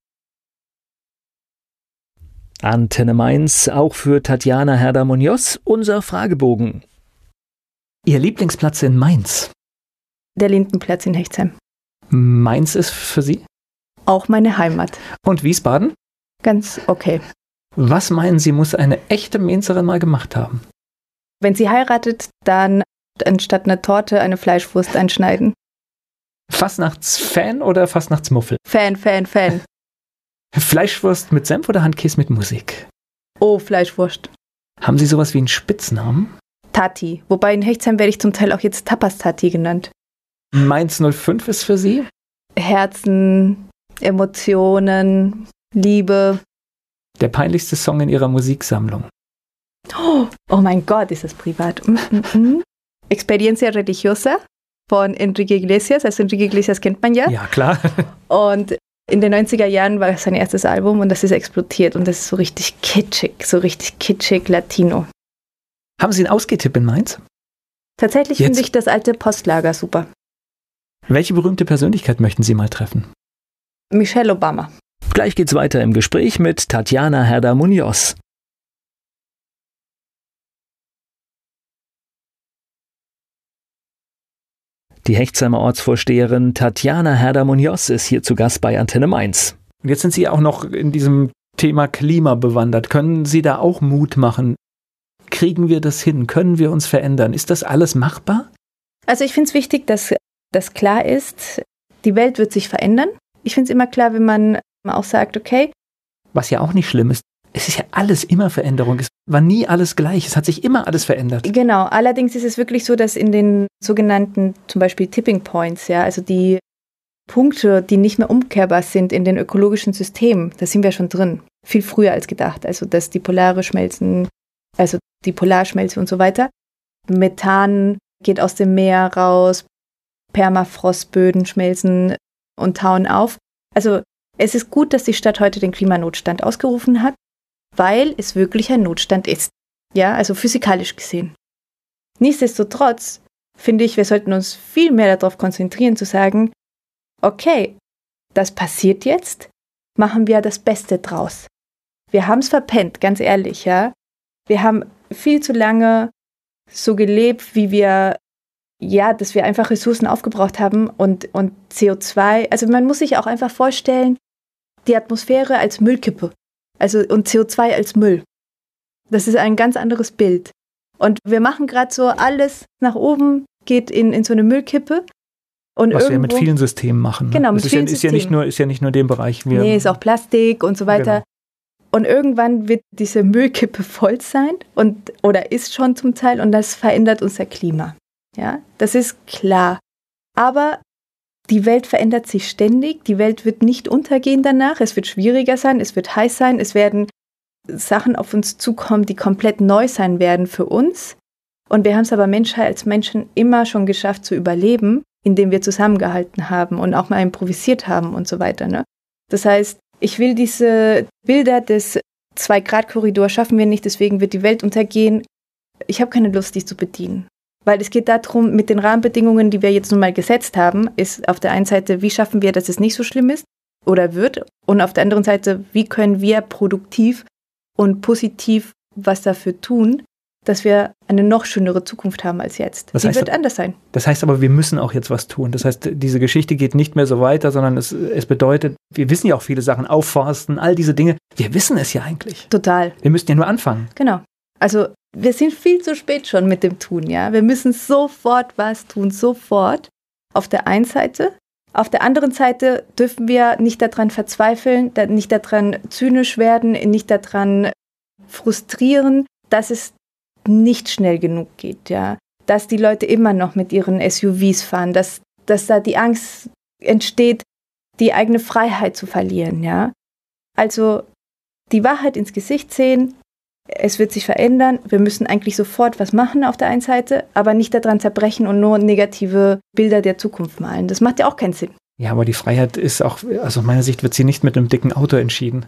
Antenne Mainz, auch für Tatjana Herder-Munoz, unser Fragebogen. Ihr Lieblingsplatz in Mainz? Der Lindenplatz in Hechtsheim. Mainz ist für Sie? Auch meine Heimat. Und Wiesbaden? Ganz okay. Was meinen Sie, muss eine echte Mainzerin mal gemacht haben? Wenn sie heiratet, dann anstatt einer Torte eine Fleischwurst einschneiden. Fastnachtsfan oder Fastnachtsmuffel? Fan. Fleischwurst mit Senf oder Handkäse mit Musik? Oh, Fleischwurst. Haben Sie sowas wie einen Spitznamen? Tati. Wobei in Hechtsheim werde ich zum Teil auch jetzt Tapas-Tati genannt. Mainz 05 ist für Sie? Herzen, Emotionen, Liebe. Der peinlichste Song in Ihrer Musiksammlung? Oh mein Gott, ist das privat. Experiencia Religiosa von Enrique Iglesias. Also Enrique Iglesias kennt man ja. Ja, klar. Und In den 90er Jahren war es sein erstes Album und das ist explodiert und das ist so richtig kitschig Latino. Haben Sie einen Ausgehtipp in Mainz? Tatsächlich finde ich das alte Postlager super. Welche berühmte Persönlichkeit möchten Sie mal treffen? Michelle Obama. Gleich geht's weiter im Gespräch mit Tatjana Herder-Munoz. Die Hechtsheimer Ortsvorsteherin Tatjana Herder-Munoz ist hier zu Gast bei Antenne Mainz. Und jetzt sind Sie auch noch in diesem Thema Klima bewandert. Können Sie da auch Mut machen? Kriegen wir das hin? Können wir uns verändern? Ist das alles machbar? Also ich finde es wichtig, dass das klar ist, die Welt wird sich verändern. Ich finde es immer klar, wenn man auch sagt, okay. Was ja auch nicht schlimm ist, es ist ja alles immer Veränderung. Es war nie alles gleich. Es hat sich immer alles verändert. Genau. Allerdings ist es wirklich so, dass in den sogenannten zum Beispiel Tipping Points, ja, also die Punkte, die nicht mehr umkehrbar sind in den ökologischen Systemen, da sind wir schon drin. Viel früher als gedacht. Also dass die Polare schmelzen, also die Polarschmelze und so weiter. Methan geht aus dem Meer raus, Permafrostböden schmelzen und tauen auf. Also es ist gut, dass die Stadt heute den Klimanotstand ausgerufen hat, weil es wirklich ein Notstand ist. Ja, also physikalisch gesehen. Nichtsdestotrotz finde ich, wir sollten uns viel mehr darauf konzentrieren, zu sagen, okay, das passiert jetzt, machen wir das Beste draus. Wir haben es verpennt, ganz ehrlich, ja. Wir haben viel zu lange so gelebt, wie wir, ja, dass wir einfach Ressourcen aufgebraucht haben und CO2, also man muss sich auch einfach vorstellen, die Atmosphäre als Müllkippe, also und CO2 als Müll. Das ist ein ganz anderes Bild. Und wir machen gerade so, alles nach oben geht in so eine Müllkippe. Und was wir mit vielen Systemen machen. Ne? Genau, mit vielen Systemen. Ist ja nicht nur dem Bereich. Nee, ist auch Plastik und so weiter. Genau. Und irgendwann wird diese Müllkippe voll sein oder ist schon zum Teil und das verändert unser Klima. Ja, das ist klar. Aber die Welt verändert sich ständig. Die Welt wird nicht untergehen danach. Es wird schwieriger sein, es wird heiß sein. Es werden Sachen auf uns zukommen, die komplett neu sein werden für uns. Und wir haben es aber als Menschen immer schon geschafft zu überleben, indem wir zusammengehalten haben und auch mal improvisiert haben und so weiter. Ne? Das heißt, ich will diese Bilder des 2-Grad-Korridors schaffen wir nicht, deswegen wird die Welt untergehen. Ich habe keine Lust, die zu bedienen. Weil es geht darum, mit den Rahmenbedingungen, die wir jetzt nun mal gesetzt haben, ist auf der einen Seite, wie schaffen wir, dass es nicht so schlimm ist oder wird? Und auf der anderen Seite, wie können wir produktiv und positiv was dafür tun, dass wir eine noch schönere Zukunft haben als jetzt. Die wird anders sein. Das heißt aber, wir müssen auch jetzt was tun. Das heißt, diese Geschichte geht nicht mehr so weiter, sondern es bedeutet, wir wissen ja auch viele Sachen, aufforsten, all diese Dinge. Wir wissen es ja eigentlich. Total. Wir müssten ja nur anfangen. Genau. Also wir sind viel zu spät schon mit dem Tun, ja. Wir müssen sofort was tun, sofort. Auf der einen Seite. Auf der anderen Seite dürfen wir nicht daran verzweifeln, nicht daran zynisch werden, nicht daran frustrieren, dass es nicht schnell genug geht, ja. Dass die Leute immer noch mit ihren SUVs fahren, dass da die Angst entsteht, die eigene Freiheit zu verlieren, ja. Also die Wahrheit ins Gesicht sehen, es wird sich verändern, wir müssen eigentlich sofort was machen auf der einen Seite, aber nicht daran zerbrechen und nur negative Bilder der Zukunft malen. Das macht ja auch keinen Sinn. Ja, aber die Freiheit ist auch, also aus meiner Sicht wird sie nicht mit einem dicken Auto entschieden.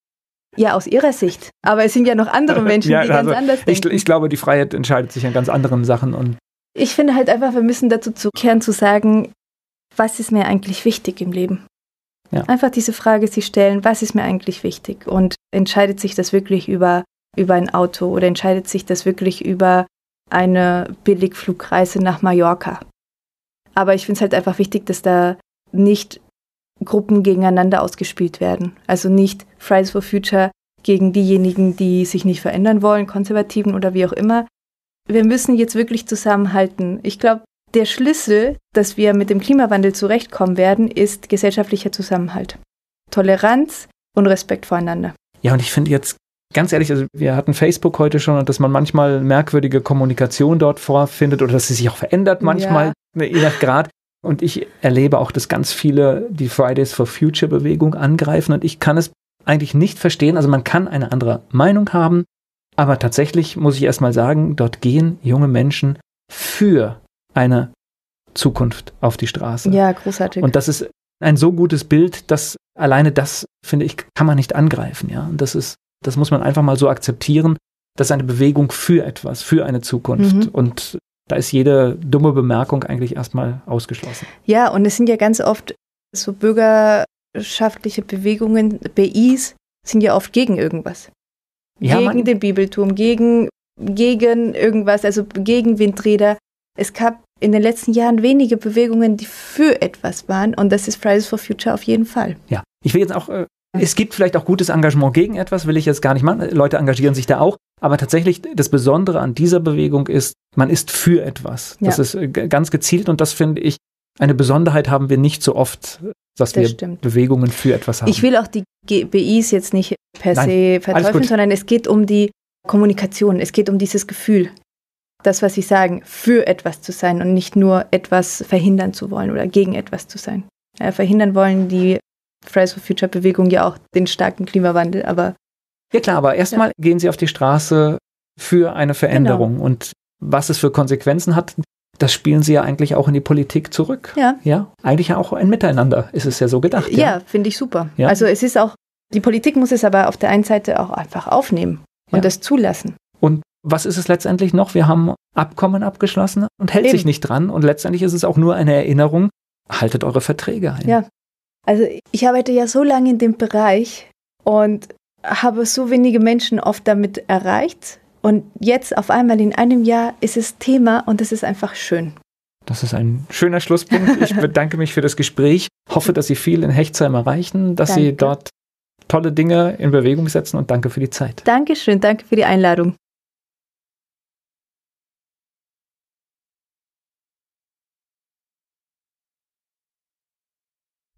Ja, aus ihrer Sicht. Aber es sind ja noch andere Menschen, ja, die ganz anders denken. Ich glaube, die Freiheit entscheidet sich an ganz anderen Sachen. Und ich finde halt einfach, wir müssen dazu zurückkehren, zu sagen, was ist mir eigentlich wichtig im Leben? Ja. Einfach diese Frage sich stellen, was ist mir eigentlich wichtig? Und entscheidet sich das wirklich über ein Auto oder entscheidet sich das wirklich über eine Billigflugreise nach Mallorca? Aber ich finde es halt einfach wichtig, dass da nicht Gruppen gegeneinander ausgespielt werden. Also nicht Fridays for Future gegen diejenigen, die sich nicht verändern wollen, Konservativen oder wie auch immer. Wir müssen jetzt wirklich zusammenhalten. Ich glaube, der Schlüssel, dass wir mit dem Klimawandel zurechtkommen werden, ist gesellschaftlicher Zusammenhalt. Toleranz und Respekt voreinander. Ja, und ich finde jetzt, ganz ehrlich, also wir hatten Facebook heute schon und dass man manchmal merkwürdige Kommunikation dort vorfindet oder dass sie sich auch verändert manchmal, ja. Je nach Grad. Und ich erlebe auch, dass ganz viele die Fridays for Future Bewegung angreifen und ich kann es eigentlich nicht verstehen. Also man kann eine andere Meinung haben, aber tatsächlich muss ich erstmal sagen, dort gehen junge Menschen für eine Zukunft auf die Straße. Ja, großartig. Und das ist ein so gutes Bild, dass alleine das, finde ich, kann man nicht angreifen. Ja? Und das muss man einfach mal so akzeptieren. Das ist eine Bewegung für etwas, für eine Zukunft. Und da ist jede dumme Bemerkung eigentlich erstmal ausgeschlossen. Ja, und es sind ja ganz oft so bürgerschaftliche Bewegungen, BIs, sind ja oft gegen irgendwas. Ja, gegen den Bibelturm, gegen irgendwas, also gegen Windräder. Es gab in den letzten Jahren wenige Bewegungen, die für etwas waren, und das ist Fridays for Future auf jeden Fall. Ja, ich will jetzt auch, es gibt vielleicht auch gutes Engagement gegen etwas, will ich jetzt gar nicht machen. Leute engagieren sich da auch, aber tatsächlich das Besondere an dieser Bewegung ist, man ist für etwas. Das ist ganz gezielt, und das finde ich, eine Besonderheit haben wir nicht so oft, dass wir Bewegungen für etwas haben. Ich will auch die BIs jetzt nicht per se verteufeln, sondern es geht um die Kommunikation, es geht um dieses Gefühl, das, was Sie sagen, für etwas zu sein und nicht nur etwas verhindern zu wollen oder gegen etwas zu sein. Ja, verhindern wollen die Fridays for Future Bewegung ja auch den starken Klimawandel, aber... Ja klar, aber erstmal gehen Sie auf die Straße für eine Veränderung. Genau. Und was es für Konsequenzen hat, das spielen Sie ja eigentlich auch in die Politik zurück. Ja, eigentlich ja auch ein Miteinander, ist es ja so gedacht. Ja, finde ich super. Ja. Also es ist auch, die Politik muss es aber auf der einen Seite auch einfach aufnehmen und das zulassen. Und was ist es letztendlich noch? Wir haben Abkommen abgeschlossen und hält sich nicht dran. Und letztendlich ist es auch nur eine Erinnerung, haltet eure Verträge ein. Ja, also ich arbeite ja so lange in dem Bereich und habe so wenige Menschen oft damit erreicht. Und jetzt auf einmal in einem Jahr ist es Thema, und das ist einfach schön. Das ist ein schöner Schlusspunkt. Ich bedanke mich für das Gespräch. Hoffe, dass Sie viel in Hechtsheim erreichen, dass Sie dort tolle Dinge in Bewegung setzen, und danke für die Zeit. Dankeschön, danke für die Einladung.